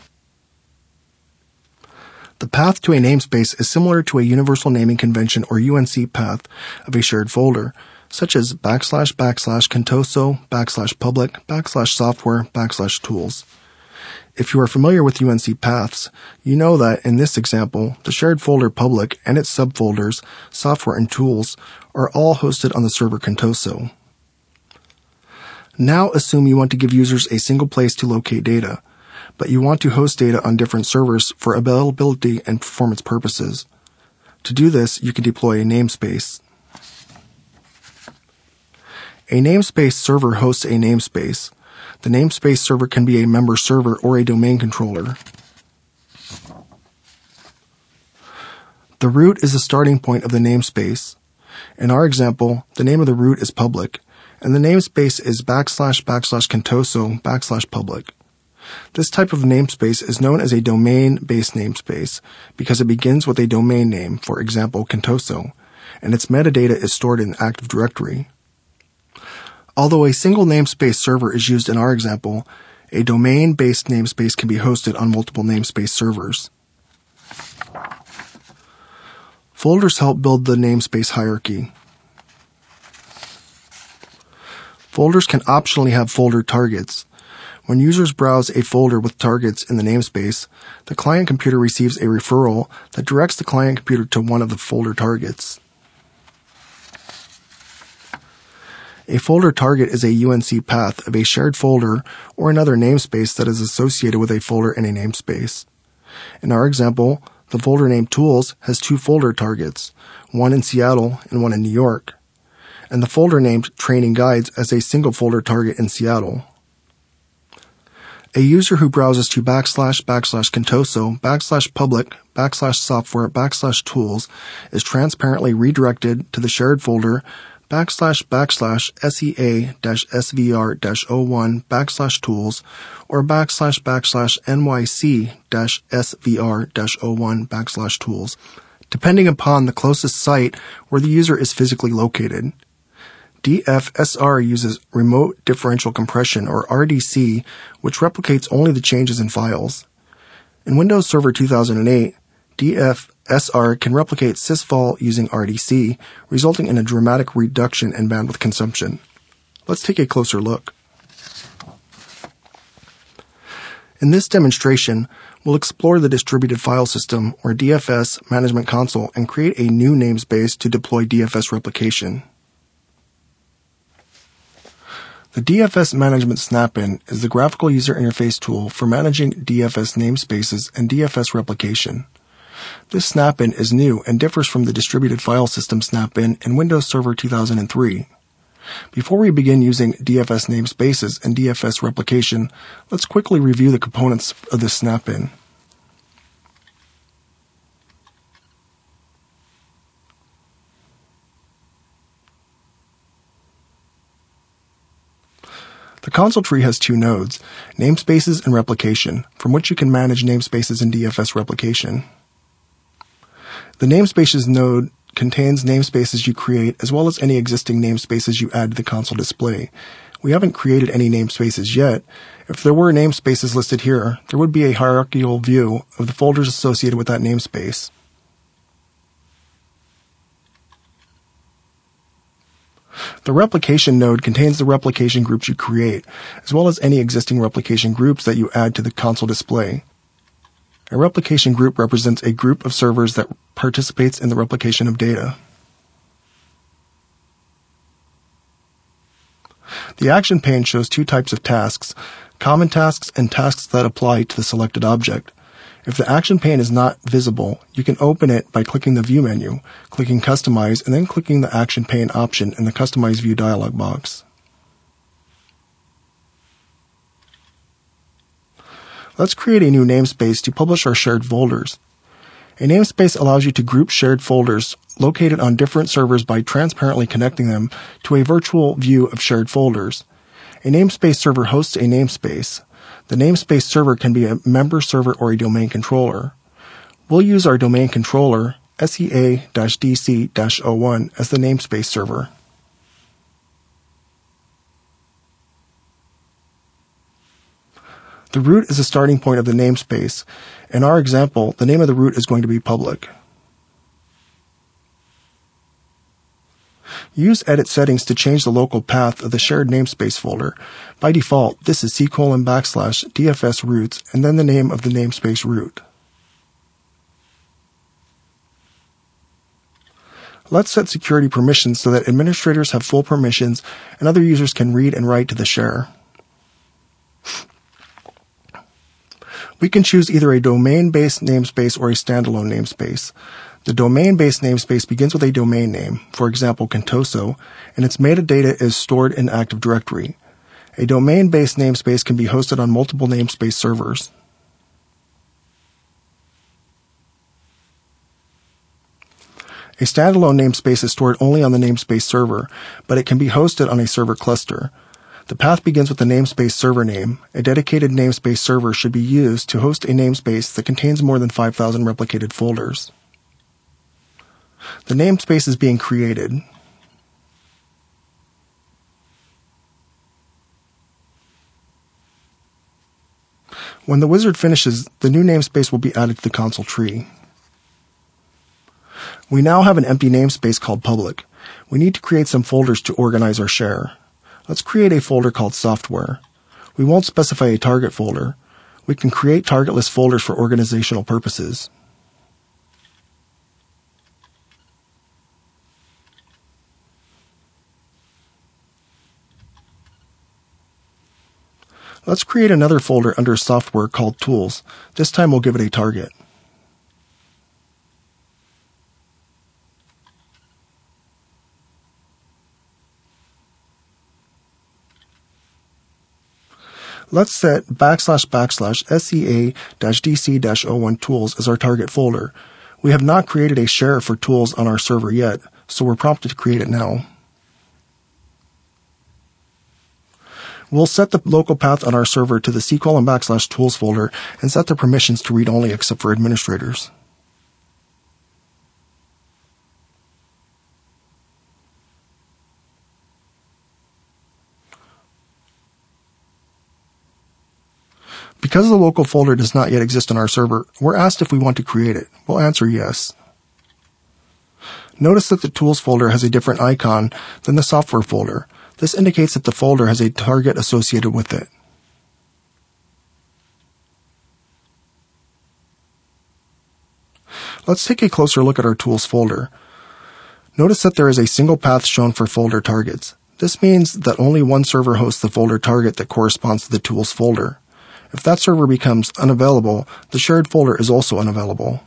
[SPEAKER 1] The path to a namespace is similar to a universal naming convention or U N C path of a shared folder, such as backslash backslash contoso backslash public backslash software backslash tools. If you are familiar with U N C paths, you know that in this example, the shared folder public and its subfolders, software and tools, are all hosted on the server Contoso. Now assume you want to give users a single place to locate data, but you want to host data on different servers for availability and performance purposes. To do this, you can deploy a namespace. A namespace server hosts a namespace. The namespace server can be a member server or a domain controller. The root is the starting point of the namespace. In our example, the name of the root is public, and the namespace is backslash backslash contoso backslash public. This type of namespace is known as a domain-based namespace because it begins with a domain name, for example, Contoso, and its metadata is stored in Active Directory. Although a single namespace server is used in our example, a domain-based namespace can be hosted on multiple namespace servers. Folders help build the namespace hierarchy. Folders can optionally have folder targets. When users browse a folder with targets in the namespace, the client computer receives a referral that directs the client computer to one of the folder targets. A folder target is a U N C path of a shared folder or another namespace that is associated with a folder in a namespace. In our example, the folder named Tools has two folder targets, one in Seattle and one in New York, and the folder named Training Guides as a single folder target in Seattle. A user who browses to backslash backslash contoso backslash public backslash software backslash tools is transparently redirected to the shared folder backslash backslash sea dash svr dash oh one backslash tools or backslash backslash nyc dash svr dash oh one backslash tools, depending upon the closest site where the user is physically located. D F S R uses Remote Differential Compression, or R D C, which replicates only the changes in files. In Windows Server two thousand eight, D F S R can replicate sysvol using R D C, resulting in a dramatic reduction in bandwidth consumption. Let's take a closer look. In this demonstration, we'll explore the Distributed File System, or D F S, Management Console and create a new namespace to deploy D F S replication. The D F S Management Snap-in is the graphical user interface tool for managing D F S namespaces and D F S replication. This snap-in is new and differs from the Distributed File System snap-in in Windows Server two thousand three. Before we begin using D F S namespaces and D F S replication, let's quickly review the components of this snap-in. The console tree has two nodes, namespaces and replication, from which you can manage namespaces and D F S replication. The namespaces node contains namespaces you create as well as any existing namespaces you add to the console display. We haven't created any namespaces yet. If there were namespaces listed here, there would be a hierarchical view of the folders associated with that namespace. The replication node contains the replication groups you create, as well as any existing replication groups that you add to the console display. A replication group represents a group of servers that participates in the replication of data. The action pane shows two types of tasks, common tasks and tasks that apply to the selected object. If the action pane is not visible, you can open it by clicking the View menu, clicking Customize, and then clicking the Action Pane option in the Customize View dialog box. Let's create a new namespace to publish our shared folders. A namespace allows you to group shared folders located on different servers by transparently connecting them to a virtual view of shared folders. A namespace server hosts a namespace. The namespace server can be a member server or a domain controller. We'll use our domain controller, S E A D C zero one, as the namespace server. The root is the starting point of the namespace. In our example, the name of the root is going to be public. Use Edit Settings to change the local path of the shared namespace folder. By default, this is C colon backslash DFS roots and then the name of the namespace root. Let's set security permissions so that administrators have full permissions and other users can read and write to the share. We can choose either a domain-based namespace or a standalone namespace. The domain-based namespace begins with a domain name, for example, Contoso, and its metadata is stored in Active Directory. A domain-based namespace can be hosted on multiple namespace servers. A standalone namespace is stored only on the namespace server, but it can be hosted on a server cluster. The path begins with the namespace server name. A dedicated namespace server should be used to host a namespace that contains more than five thousand replicated folders. The namespace is being created. When the wizard finishes, the new namespace will be added to the console tree. We now have an empty namespace called public. We need to create some folders to organize our share. Let's create a folder called software. We won't specify a target folder. We can create targetless folders for organizational purposes. Let's create another folder under software called Tools. This time we'll give it a target. Let's set backslash backslash S E A D C zero one tools as our target folder. We have not created a share for tools on our server yet, so we're prompted to create it now. We'll set the local path on our server to the C colon backslash tools folder and set the permissions to read only except for administrators. Because the local folder does not yet exist on our server, we're asked if we want to create it. We'll answer yes. Notice that the Tools folder has a different icon than the Software folder. This indicates that the folder has a target associated with it. Let's take a closer look at our Tools folder. Notice that there is a single path shown for folder targets. This means that only one server hosts the folder target that corresponds to the Tools folder. If that server becomes unavailable, the shared folder is also unavailable.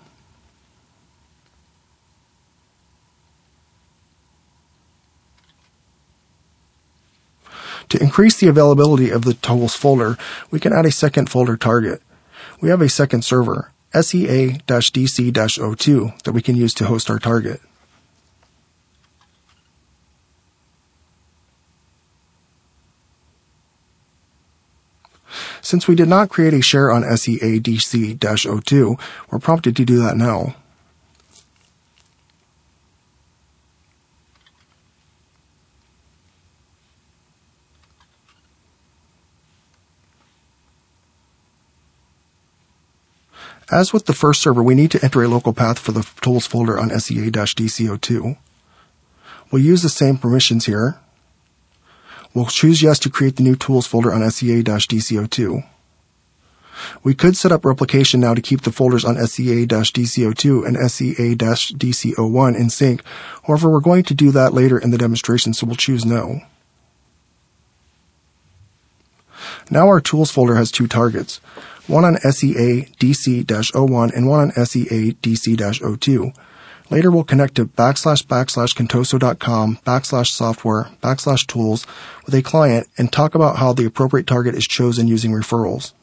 [SPEAKER 1] To increase the availability of the Tools folder, we can add a second folder target. We have a second server, S E A D C zero two, that we can use to host our target. Since we did not create a share on S E A D C zero two, we're prompted to do that now. As with the first server, we need to enter a local path for the Tools folder on S E A D C zero two. We'll use the same permissions here. We'll choose yes to create the new Tools folder on S E A D C zero two. We could set up replication now to keep the folders on S E A D C zero two and S E A D C zero one in sync. However, we're going to do that later in the demonstration, so we'll choose no. Now our Tools folder has two targets, one on S E A D C zero one and one on S E A D C zero two. Later we'll connect to backslash backslash contoso.com backslash software backslash tools with a client and talk about how the appropriate target is chosen using referrals.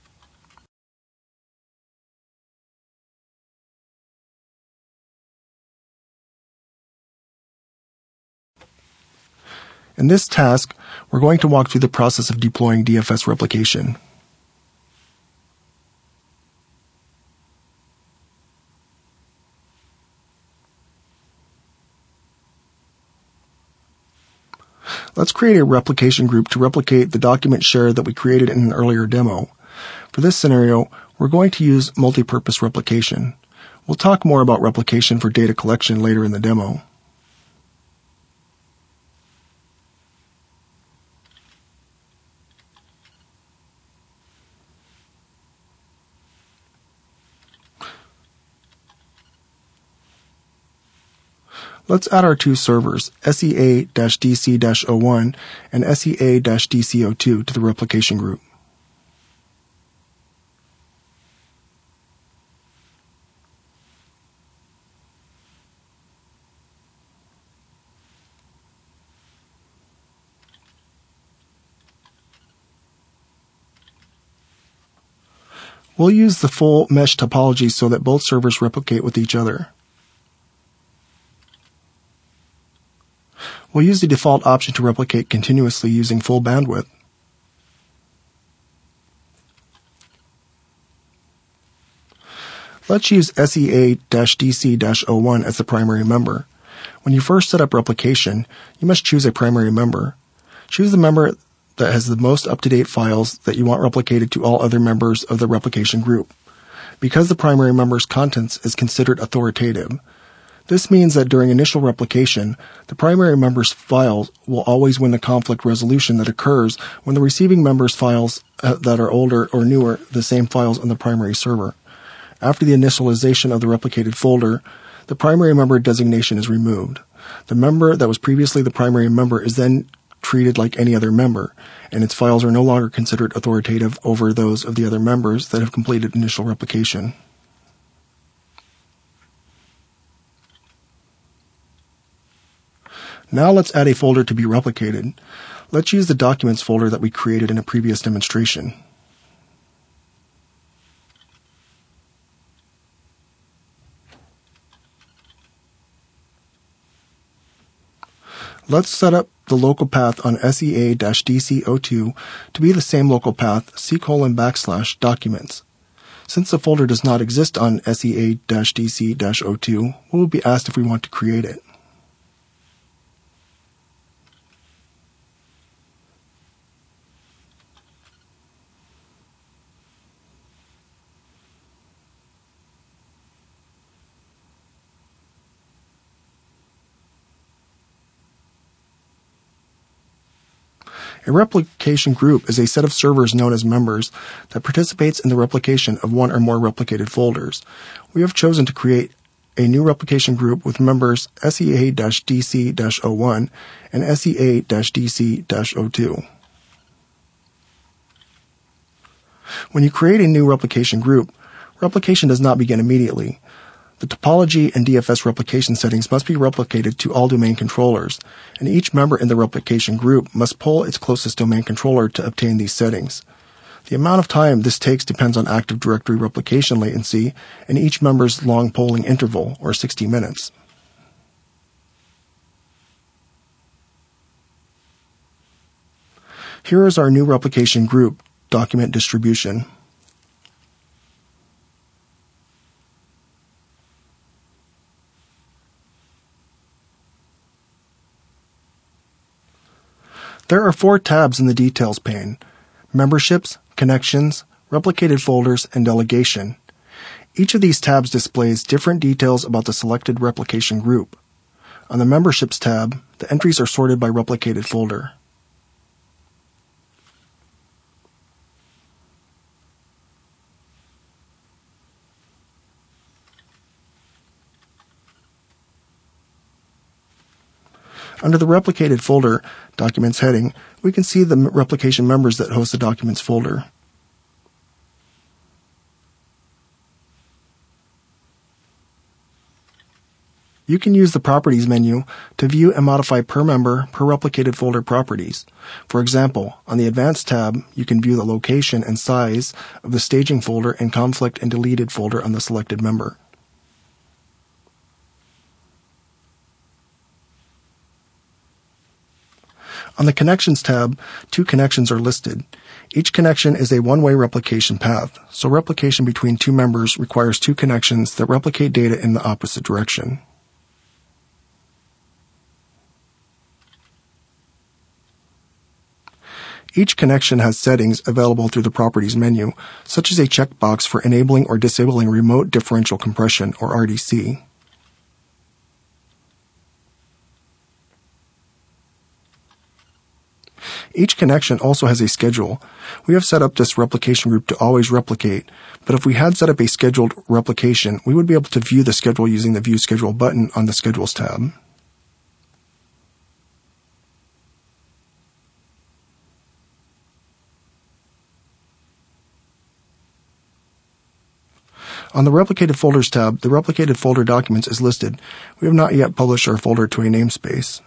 [SPEAKER 1] In this task, we're going to walk through the process of deploying D F S replication. Let's create a replication group to replicate the document share that we created in an earlier demo. For this scenario, we're going to use multipurpose replication. We'll talk more about replication for data collection later in the demo. Let's add our two servers, S E A D C zero one and S E A D C zero two, to the replication group. We'll use the full mesh topology so that both servers replicate with each other. We'll use the default option to replicate continuously using full bandwidth. Let's use S E A D C zero one as the primary member. When you first set up replication, you must choose a primary member. Choose the member that has the most up-to-date files that you want replicated to all other members of the replication group. Because the primary member's contents is considered authoritative, this means that during initial replication, the primary member's files will always win the conflict resolution that occurs when the receiving member's files uh, that are older or newer, the same files on the primary server. After the initialization of the replicated folder, the primary member designation is removed. The member that was previously the primary member is then treated like any other member, and its files are no longer considered authoritative over those of the other members that have completed initial replication. Now let's add a folder to be replicated. Let's use the Documents folder that we created in a previous demonstration. Let's set up the local path on S E A D C zero two to be the same local path C colon backslash documents. Since the folder does not exist on S E A D C zero two, we will be asked if we want to create it. A replication group is a set of servers known as members that participates in the replication of one or more replicated folders. We have chosen to create a new replication group with members S E A D C zero one and S E A D C zero two. When you create a new replication group, replication does not begin immediately. The topology and D F S replication settings must be replicated to all domain controllers, and each member in the replication group must poll its closest domain controller to obtain these settings. The amount of time this takes depends on Active Directory replication latency and each member's long polling interval, or sixty minutes. Here is our new replication group document distribution. There are four tabs in the Details pane: Memberships, Connections, Replicated Folders, and Delegation. Each of these tabs displays different details about the selected replication group. On the Memberships tab, the entries are sorted by replicated folder. Under the Replicated Folder Documents heading, we can see the replication members that host the Documents folder. You can use the Properties menu to view and modify per member, per replicated folder properties. For example, on the Advanced tab, you can view the location and size of the staging folder and conflict and deleted folder on the selected member. On the Connections tab, two connections are listed. Each connection is a one-way replication path, so replication between two members requires two connections that replicate data in the opposite direction. Each connection has settings available through the Properties menu, such as a checkbox for enabling or disabling remote differential compression, or R D C. Each connection also has a schedule. We have set up this replication group to always replicate, but if we had set up a scheduled replication, we would be able to view the schedule using the View Schedule button on the Schedules tab. On the Replicated Folders tab, the Replicated Folder Documents is listed. We have not yet published our folder to a namespace.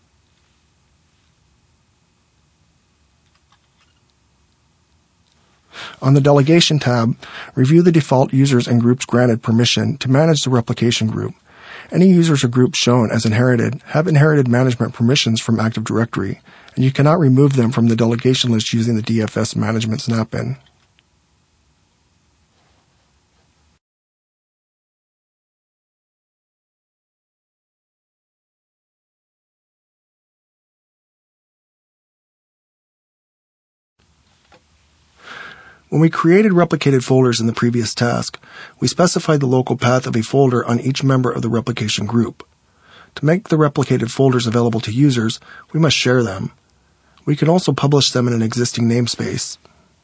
[SPEAKER 1] On the Delegation tab, review the default users and groups granted permission to manage the replication group. Any users or groups shown as inherited have inherited management permissions from Active Directory, and you cannot remove them from the delegation list using the D F S management snap-in. When we created replicated folders in the previous task, we specified the local path of a folder on each member of the replication group. To make the replicated folders available to users, we must share them. We can also publish them in an existing namespace.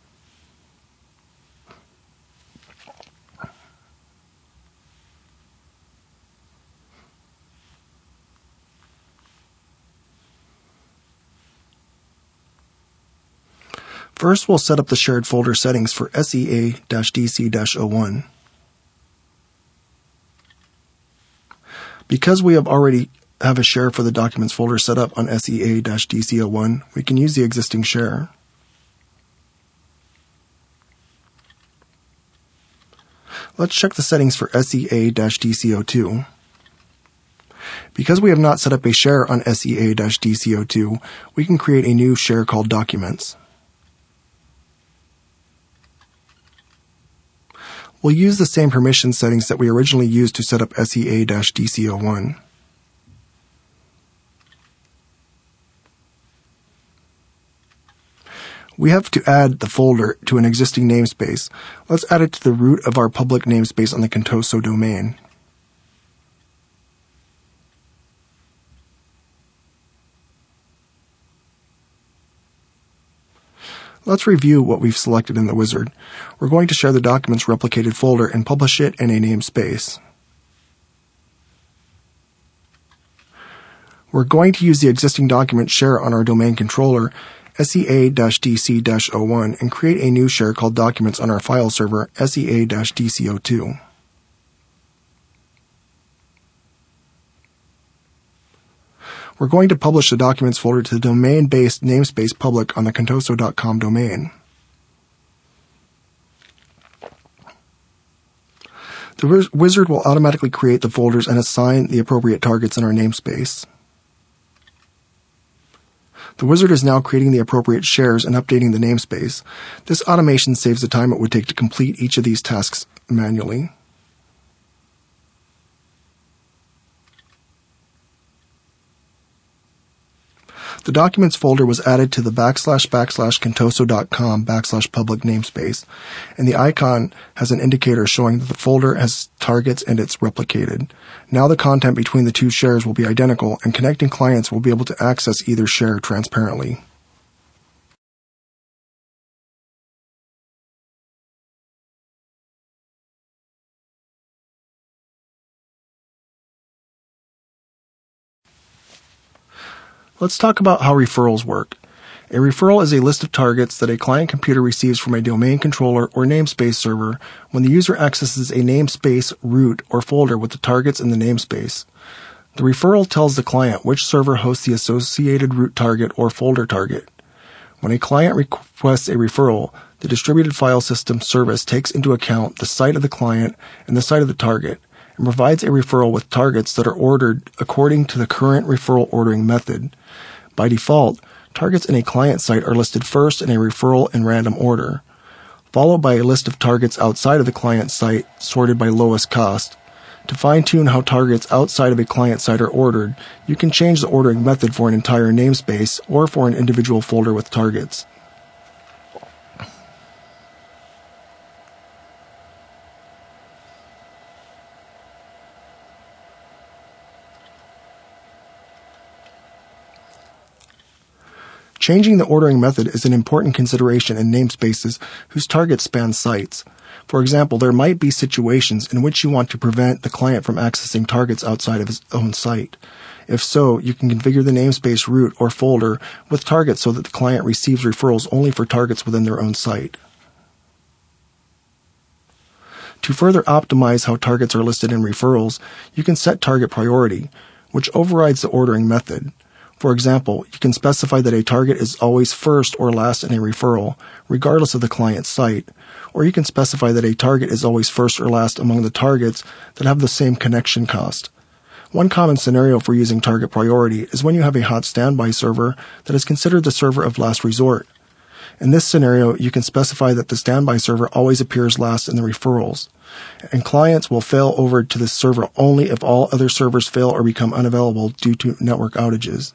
[SPEAKER 1] First, we'll set up the shared folder settings for S E A D C zero one. Because we have already have a share for the Documents folder set up on S E A D C zero one, we can use the existing share. Let's check the settings for S E A D C zero two. Because we have not set up a share on S E A D C zero two, we can create a new share called Documents. We'll use the same permission settings that we originally used to set up S E A D C zero one. We have to add the folder to an existing namespace. Let's add it to the root of our public namespace on the Contoso domain. Let's review what we've selected in the wizard. We're going to share the Documents replicated folder and publish it in a namespace. We're going to use the existing document share on our domain controller, S E A D C zero one, and create a new share called Documents on our file server, S E A D C zero two. We're going to publish the Documents folder to the domain-based namespace public on the contoso dot com domain. The wizard will automatically create the folders and assign the appropriate targets in our namespace. The wizard is now creating the appropriate shares and updating the namespace. This automation saves the time it would take to complete each of these tasks manually. The Documents folder was added to the backslash backslash contoso dot com backslash public namespace, and the icon has an indicator showing that the folder has targets and it's replicated. Now the content between the two shares will be identical, and connecting clients will be able to access either share transparently. Let's talk about how referrals work. A referral is a list of targets that a client computer receives from a domain controller or namespace server when the user accesses a namespace, root, or folder with the targets in the namespace. The referral tells the client which server hosts the associated root target or folder target. When a client requests a referral, the distributed file system service takes into account the site of the client and the site of the target, and provides a referral with targets that are ordered according to the current referral ordering method. By default, targets in a client site are listed first in a referral in random order, followed by a list of targets outside of the client site sorted by lowest cost. To fine-tune how targets outside of a client site are ordered, you can change the ordering method for an entire namespace or for an individual folder with targets. Changing the ordering method is an important consideration in namespaces whose targets span sites. For example, there might be situations in which you want to prevent the client from accessing targets outside of his own site. If so, you can configure the namespace root or folder with targets so that the client receives referrals only for targets within their own site. To further optimize how targets are listed in referrals, you can set target priority, which overrides the ordering method. For example, you can specify that a target is always first or last in a referral, regardless of the client's site, or you can specify that a target is always first or last among the targets that have the same connection cost. One common scenario for using target priority is when you have a hot standby server that is considered the server of last resort. In this scenario, you can specify that the standby server always appears last in the referrals, and clients will fail over to this server only if all other servers fail or become unavailable due to network outages.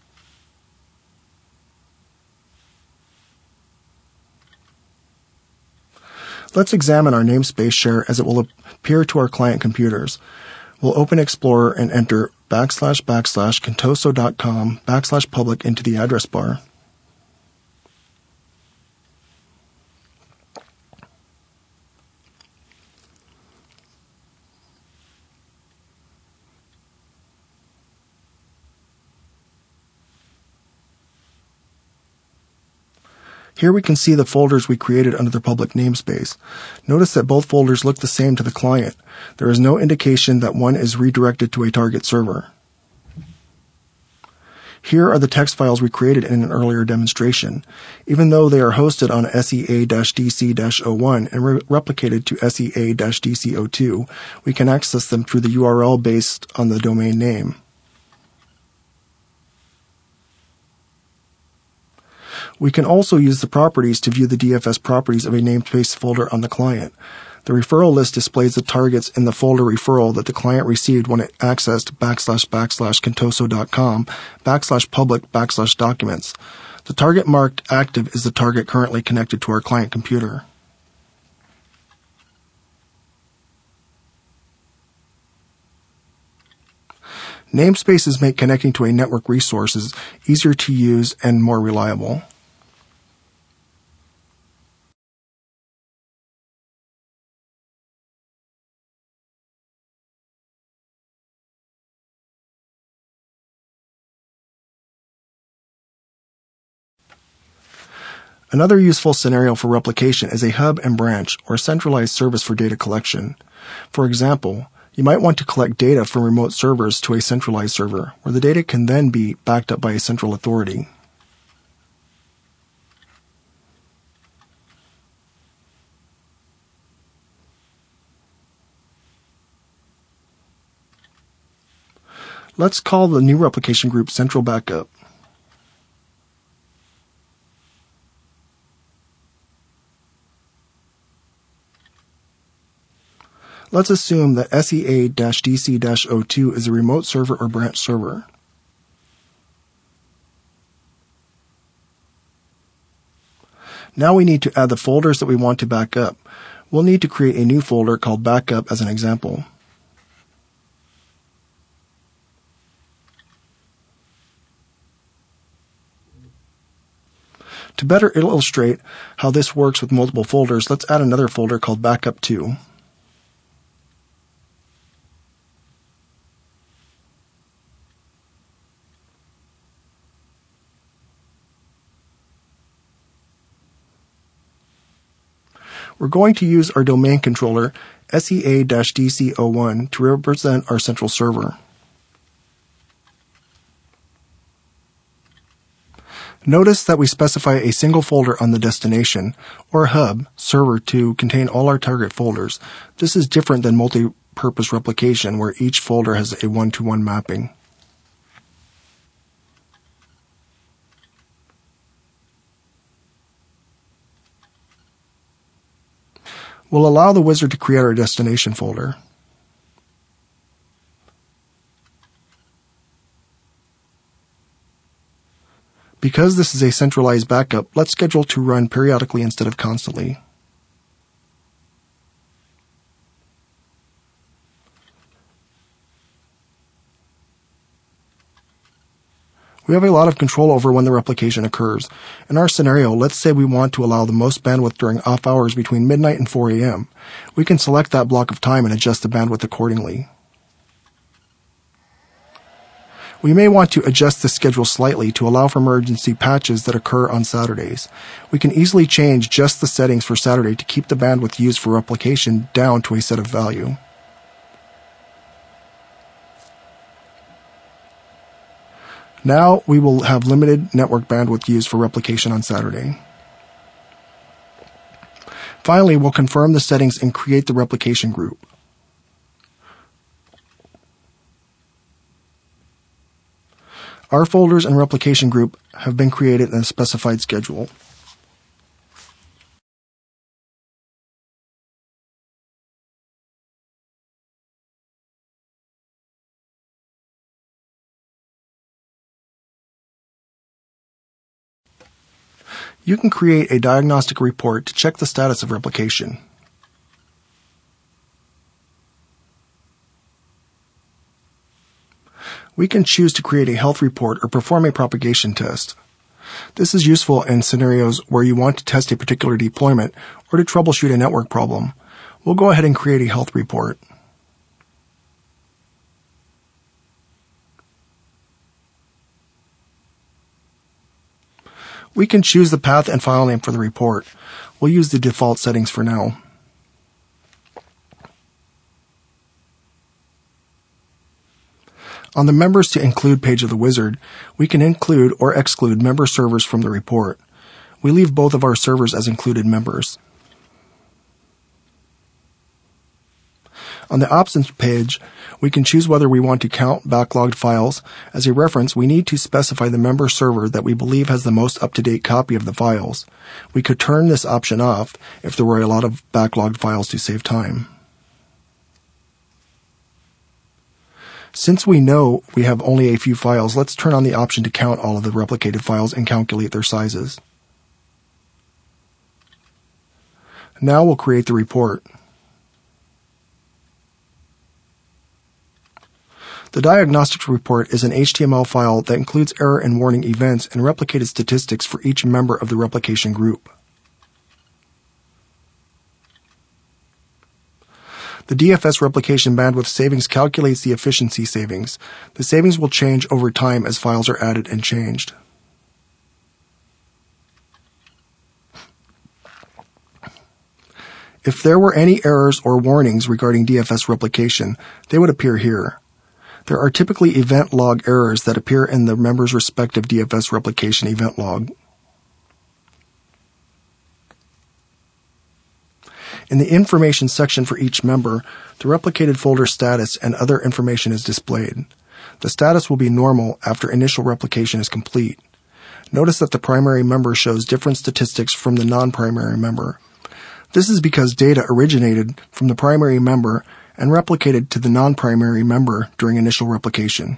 [SPEAKER 1] Let's examine our namespace share as it will appear to our client computers. We'll open Explorer and enter backslash backslash contoso.com backslash public into the address bar. Here we can see the folders we created under the public namespace. Notice that both folders look the same to the client. There is no indication that one is redirected to a target server. Here are the text files we created in an earlier demonstration. Even though they are hosted on S E A D C zero one and re- replicated to S E A D C zero two, we can access them through the U R L based on the domain name. We can also use the properties to view the D F S properties of a namespace folder on the client. The referral list displays the targets in the folder referral that the client received when it accessed backslash backslash contoso.com backslash public backslash documents. The target marked active is the target currently connected to our client computer. Namespaces make connecting to a network resources easier to use and more reliable. Another useful scenario for replication is a hub and branch, or centralized service for data collection. For example, you might want to collect data from remote servers to a centralized server, where the data can then be backed up by a central authority. Let's call the new replication group Central Backup. Let's assume that S E A D C zero two is a remote server or branch server. Now we need to add the folders that we want to back up. We'll need to create a new folder called Backup as an example. To better illustrate how this works with multiple folders, let's add another folder called Backup two. We're going to use our domain controller S E A D C zero one to represent our central server. Notice that we specify a single folder on the destination, or hub, server to contain all our target folders. This is different than multi-purpose replication, where each folder has a one-to-one mapping. We'll allow the wizard to create our destination folder. Because this is a centralized backup, let's schedule to run periodically instead of constantly. We have a lot of control over when the replication occurs. In our scenario, let's say we want to allow the most bandwidth during off hours between midnight and four A M We can select that block of time and adjust the bandwidth accordingly. We may want to adjust the schedule slightly to allow for emergency patches that occur on Saturdays. We can easily change just the settings for Saturday to keep the bandwidth used for replication down to a set of value. Now we will have limited network bandwidth used for replication on Saturday. Finally, we'll confirm the settings and create the replication group. Our folders and replication group have been created in a specified schedule. You can create a diagnostic report to check the status of replication. We can choose to create a health report or perform a propagation test. This is useful in scenarios where you want to test a particular deployment or to troubleshoot a network problem. We'll go ahead and create a health report. We can choose the path and file name for the report. We'll use the default settings for now. On the Members to Include page of the wizard, we can include or exclude member servers from the report. We leave both of our servers as included members. On the Options page, we can choose whether we want to count backlogged files. As a reference, we need to specify the member server that we believe has the most up-to-date copy of the files. We could turn this option off if there were a lot of backlogged files to save time. Since we know we have only a few files, let's turn on the option to count all of the replicated files and calculate their sizes. Now we'll create the report. The diagnostics report is an H T M L file that includes error and warning events and replicated statistics for each member of the replication group. The D F S replication bandwidth savings calculates the efficiency savings. The savings will change over time as files are added and changed. If there were any errors or warnings regarding D F S replication, they would appear here. There are typically event log errors that appear in the member's respective D F S replication event log. In the information section for each member, the replicated folder status and other information is displayed. The status will be normal after initial replication is complete. Notice that the primary member shows different statistics from the non-primary member. This is because data originated from the primary member and replicated to the non-primary member during initial replication.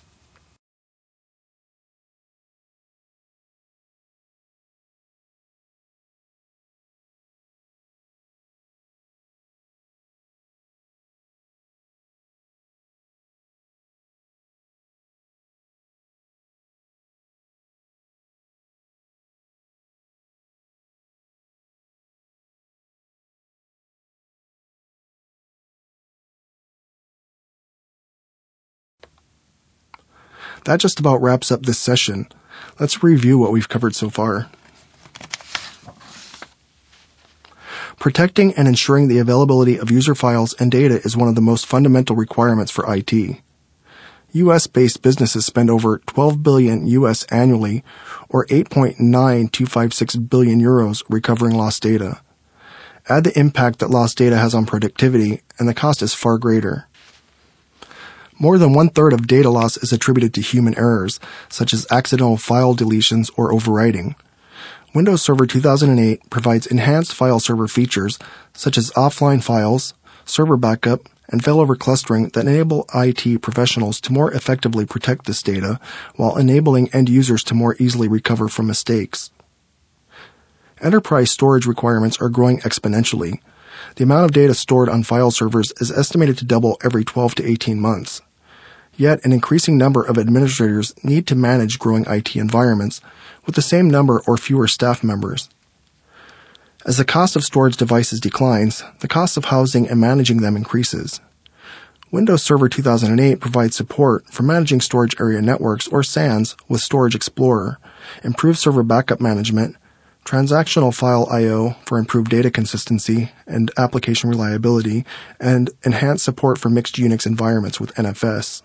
[SPEAKER 1] That just about wraps up this session. Let's review what we've covered so far. Protecting and ensuring the availability of user files and data is one of the most fundamental requirements for I T. U S-based businesses spend over twelve billion U S annually, or eight point nine two five six billion euros recovering lost data. Add the impact that lost data has on productivity, and the cost is far greater. More than one-third of data loss is attributed to human errors, such as accidental file deletions or overwriting. Windows Server two thousand eight provides enhanced file server features, such as offline files, server backup, and failover clustering that enable I T professionals to more effectively protect this data, while enabling end users to more easily recover from mistakes. Enterprise storage requirements are growing exponentially. The amount of data stored on file servers is estimated to double every twelve to eighteen months. Yet, an increasing number of administrators need to manage growing I T environments with the same number or fewer staff members. As the cost of storage devices declines, the cost of housing and managing them increases. Windows Server two thousand eight provides support for managing storage area networks, or S A Ns, with Storage Explorer, improved server backup management, transactional file I O for improved data consistency and application reliability, and enhanced support for mixed Unix environments with N F S.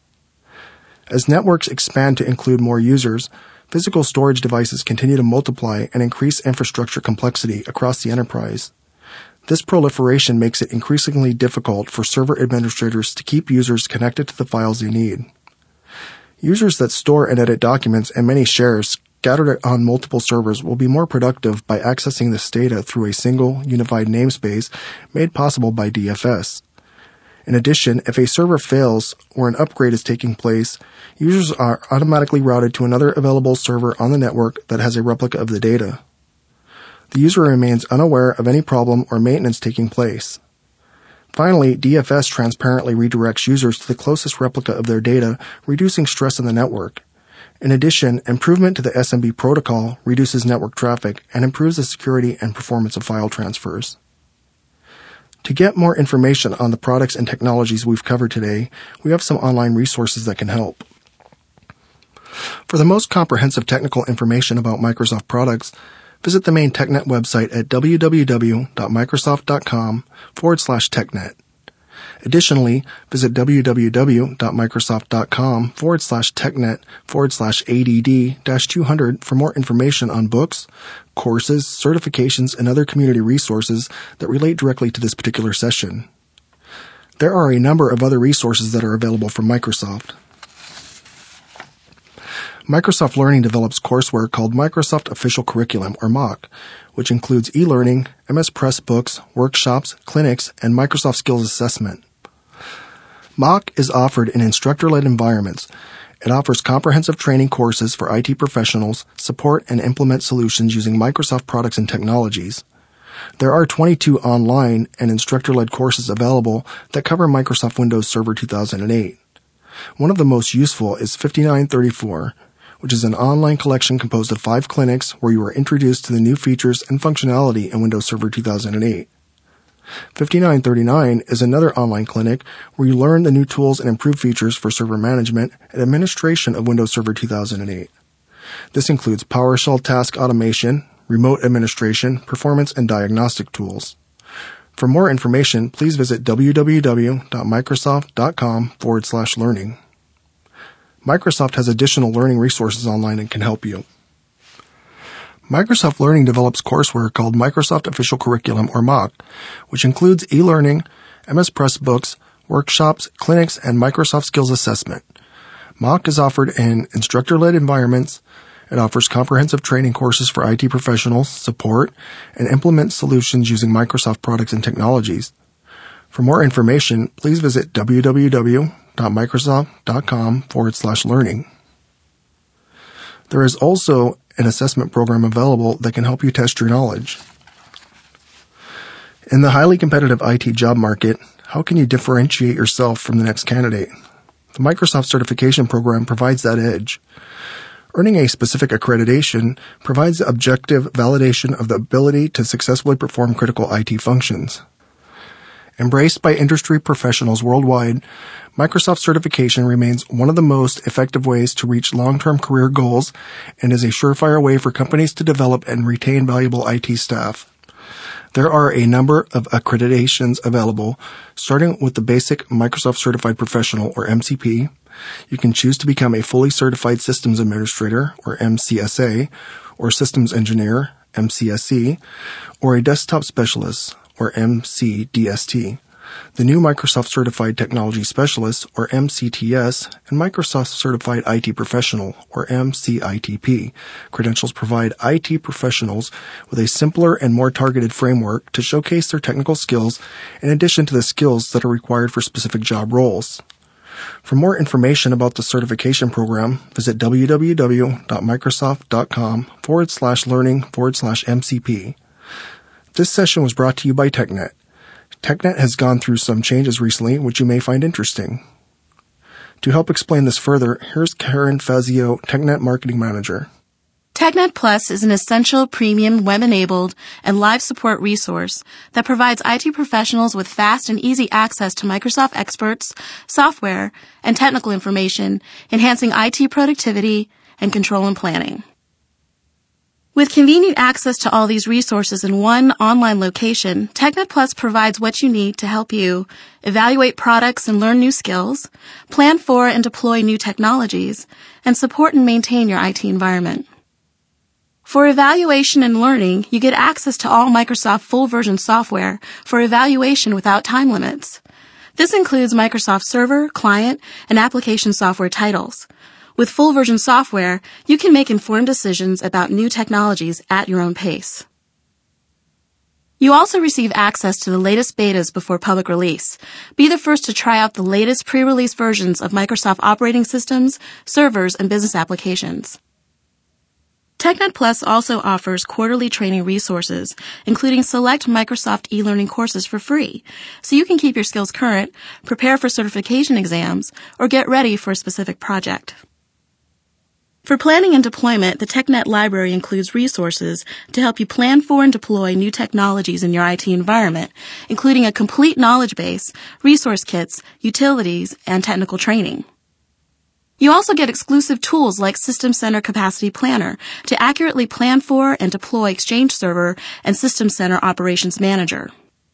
[SPEAKER 1] As networks expand to include more users, physical storage devices continue to multiply and increase infrastructure complexity across the enterprise. This proliferation makes it increasingly difficult for server administrators to keep users connected to the files they need. Users that store and edit documents and many shares scattered on multiple servers will be more productive by accessing this data through a single, unified namespace made possible by D F S. In addition, if a server fails or an upgrade is taking place, users are automatically routed to another available server on the network that has a replica of the data. The user remains unaware of any problem or maintenance taking place. Finally, D F S transparently redirects users to the closest replica of their data, reducing stress on the network. In addition, improvement to the S M B protocol reduces network traffic and improves the security and performance of file transfers. To get more information on the products and technologies we've covered today, we have some online resources that can help. For the most comprehensive technical information about Microsoft products, visit the main TechNet website at www.microsoft.com forward slash TechNet. Additionally, visit www.microsoft.com forward slash TechNet forward slash ADD dash 200 for more information on books, courses, certifications, and other community resources that relate directly to this particular session. There are a number of other resources that are available from Microsoft. Microsoft Learning develops courseware called Microsoft Official Curriculum, or M O C, which includes e-learning, M S Press books, workshops, clinics, and Microsoft Skills Assessment. M O C is offered in instructor-led environments. It offers comprehensive training courses for I T professionals, support and implement solutions using Microsoft products and technologies. There are twenty-two online and instructor-led courses available that cover Microsoft Windows Server two thousand eight. One of the most useful is fifty-nine thirty-four, which is an online collection composed of five clinics where you are introduced to the new features and functionality in Windows Server two thousand eight. fifty-nine thirty-nine is another online clinic where you learn the new tools and improved features for server management and administration of Windows Server two thousand eight. This includes PowerShell task automation, remote administration, performance, and diagnostic tools. For more information, please visit www.microsoft.com forward slash learning. Microsoft has additional learning resources online and can help you. Microsoft Learning develops courseware called Microsoft Official Curriculum, or M O C, which includes e-learning, M S Press books, workshops, clinics, and Microsoft Skills Assessment. M O C is offered in instructor-led environments. It offers comprehensive training courses for I T professionals, support, and implement solutions using Microsoft products and technologies. For more information, please visit www.microsoft.com forward slash learning. There is also an assessment program available that can help you test your knowledge. In the highly competitive I T job market, how can you differentiate yourself from the next candidate? The Microsoft Certification Program provides that edge. Earning a specific accreditation provides the objective validation of the ability to successfully perform critical I T functions. Embraced by industry professionals worldwide, Microsoft certification remains one of the most effective ways to reach long-term career goals and is a surefire way for companies to develop and retain valuable I T staff. There are a number of accreditations available, starting with the Basic Microsoft Certified Professional, or M C P. You can choose to become a fully certified systems administrator, or M C S A, or systems engineer, M C S E, or a desktop specialist, or M C D S T. The new Microsoft Certified Technology Specialist, or M C T S, and Microsoft Certified I T Professional, or M C I T P, credentials provide I T professionals with a simpler and more targeted framework to showcase their technical skills in addition to the skills that are required for specific job roles. For more information about the certification program, visit www.microsoft.com forward slash learning forward slash MCP. This session was brought to you by TechNet. TechNet has gone through some changes recently, which you may find interesting. To help explain this further, here's Karen Fazio, TechNet Marketing Manager.
[SPEAKER 2] TechNet Plus is an essential premium web-enabled and live support resource that provides I T professionals with fast and easy access to Microsoft experts, software, and technical information, enhancing I T productivity and control and planning. With convenient access to all these resources in one online location, TechNet Plus provides what you need to help you evaluate products and learn new skills, plan for and deploy new technologies, and support and maintain your I T environment. For evaluation and learning, you get access to all Microsoft full-version software for evaluation without time limits. This includes Microsoft Server, Client, and Application software titles. With full-version software, you can make informed decisions about new technologies at your own pace. You also receive access to the latest betas before public release. Be the first to try out the latest pre-release versions of Microsoft operating systems, servers, and business applications. TechNet Plus also offers quarterly training resources, including select Microsoft e-learning courses for free, so you can keep your skills current, prepare for certification exams, or get ready for a specific project. For planning and deployment, the TechNet library includes resources to help you plan for and deploy new technologies in your I T environment, including a complete knowledge base, resource kits, utilities, and technical training. You also get exclusive tools like System Center Capacity Planner to accurately plan for and deploy Exchange Server and System Center Operations Manager.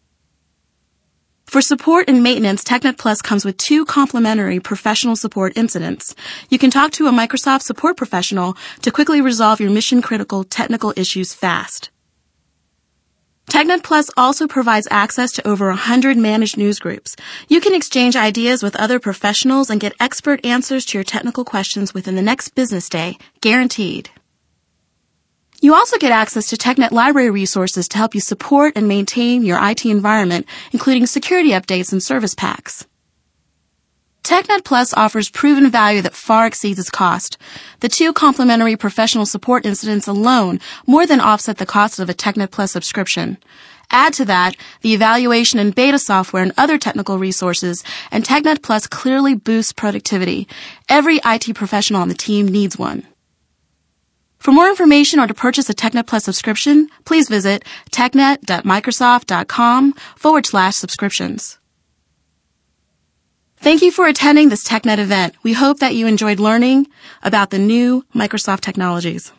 [SPEAKER 2] For support and maintenance, TechNet Plus comes with two complimentary professional support incidents. You can talk to a Microsoft support professional to quickly resolve your mission-critical technical issues fast. TechNet Plus also provides access to over one hundred managed news groups. You can exchange ideas with other professionals and get expert answers to your technical questions within the next business day, guaranteed. You also get access to TechNet library resources to help you support and maintain your I T environment, including security updates and service packs. TechNet Plus offers proven value that far exceeds its cost. The two complimentary professional support incidents alone more than offset the cost of a TechNet Plus subscription. Add to that the evaluation and beta software and other technical resources, and TechNet Plus clearly boosts productivity. Every I T professional on the team needs one. For more information or to purchase a TechNet Plus subscription, please visit technet.microsoft.com forward slash subscriptions. Thank you for attending this TechNet event. We hope that you enjoyed learning about the new Microsoft technologies.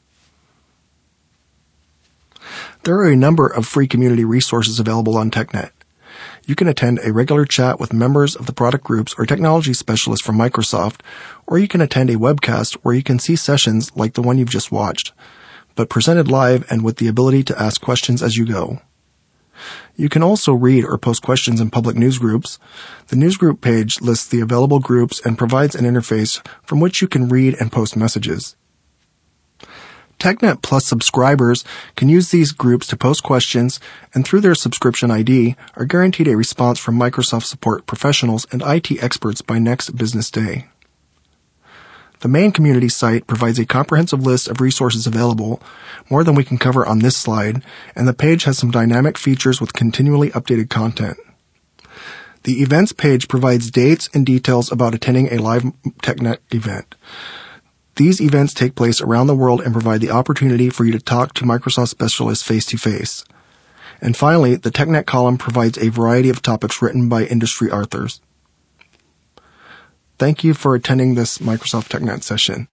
[SPEAKER 1] There are a number of free community resources available on TechNet. You can attend a regular chat with members of the product groups or technology specialists from Microsoft, or you can attend a webcast where you can see sessions like the one you've just watched, but presented live and with the ability to ask questions as you go. You can also read or post questions in public news groups. The newsgroup page lists the available groups and provides an interface from which you can read and post messages. TechNet Plus subscribers can use these groups to post questions, and through their subscription I D are guaranteed a response from Microsoft support professionals and I T experts by next business day. The main community site provides a comprehensive list of resources available, more than we can cover on this slide, and the page has some dynamic features with continually updated content. The events page provides dates and details about attending a live TechNet event. These events take place around the world and provide the opportunity for you to talk to Microsoft specialists face-to-face. And finally, the TechNet column provides a variety of topics written by industry authors. Thank you for attending this Microsoft TechNet session.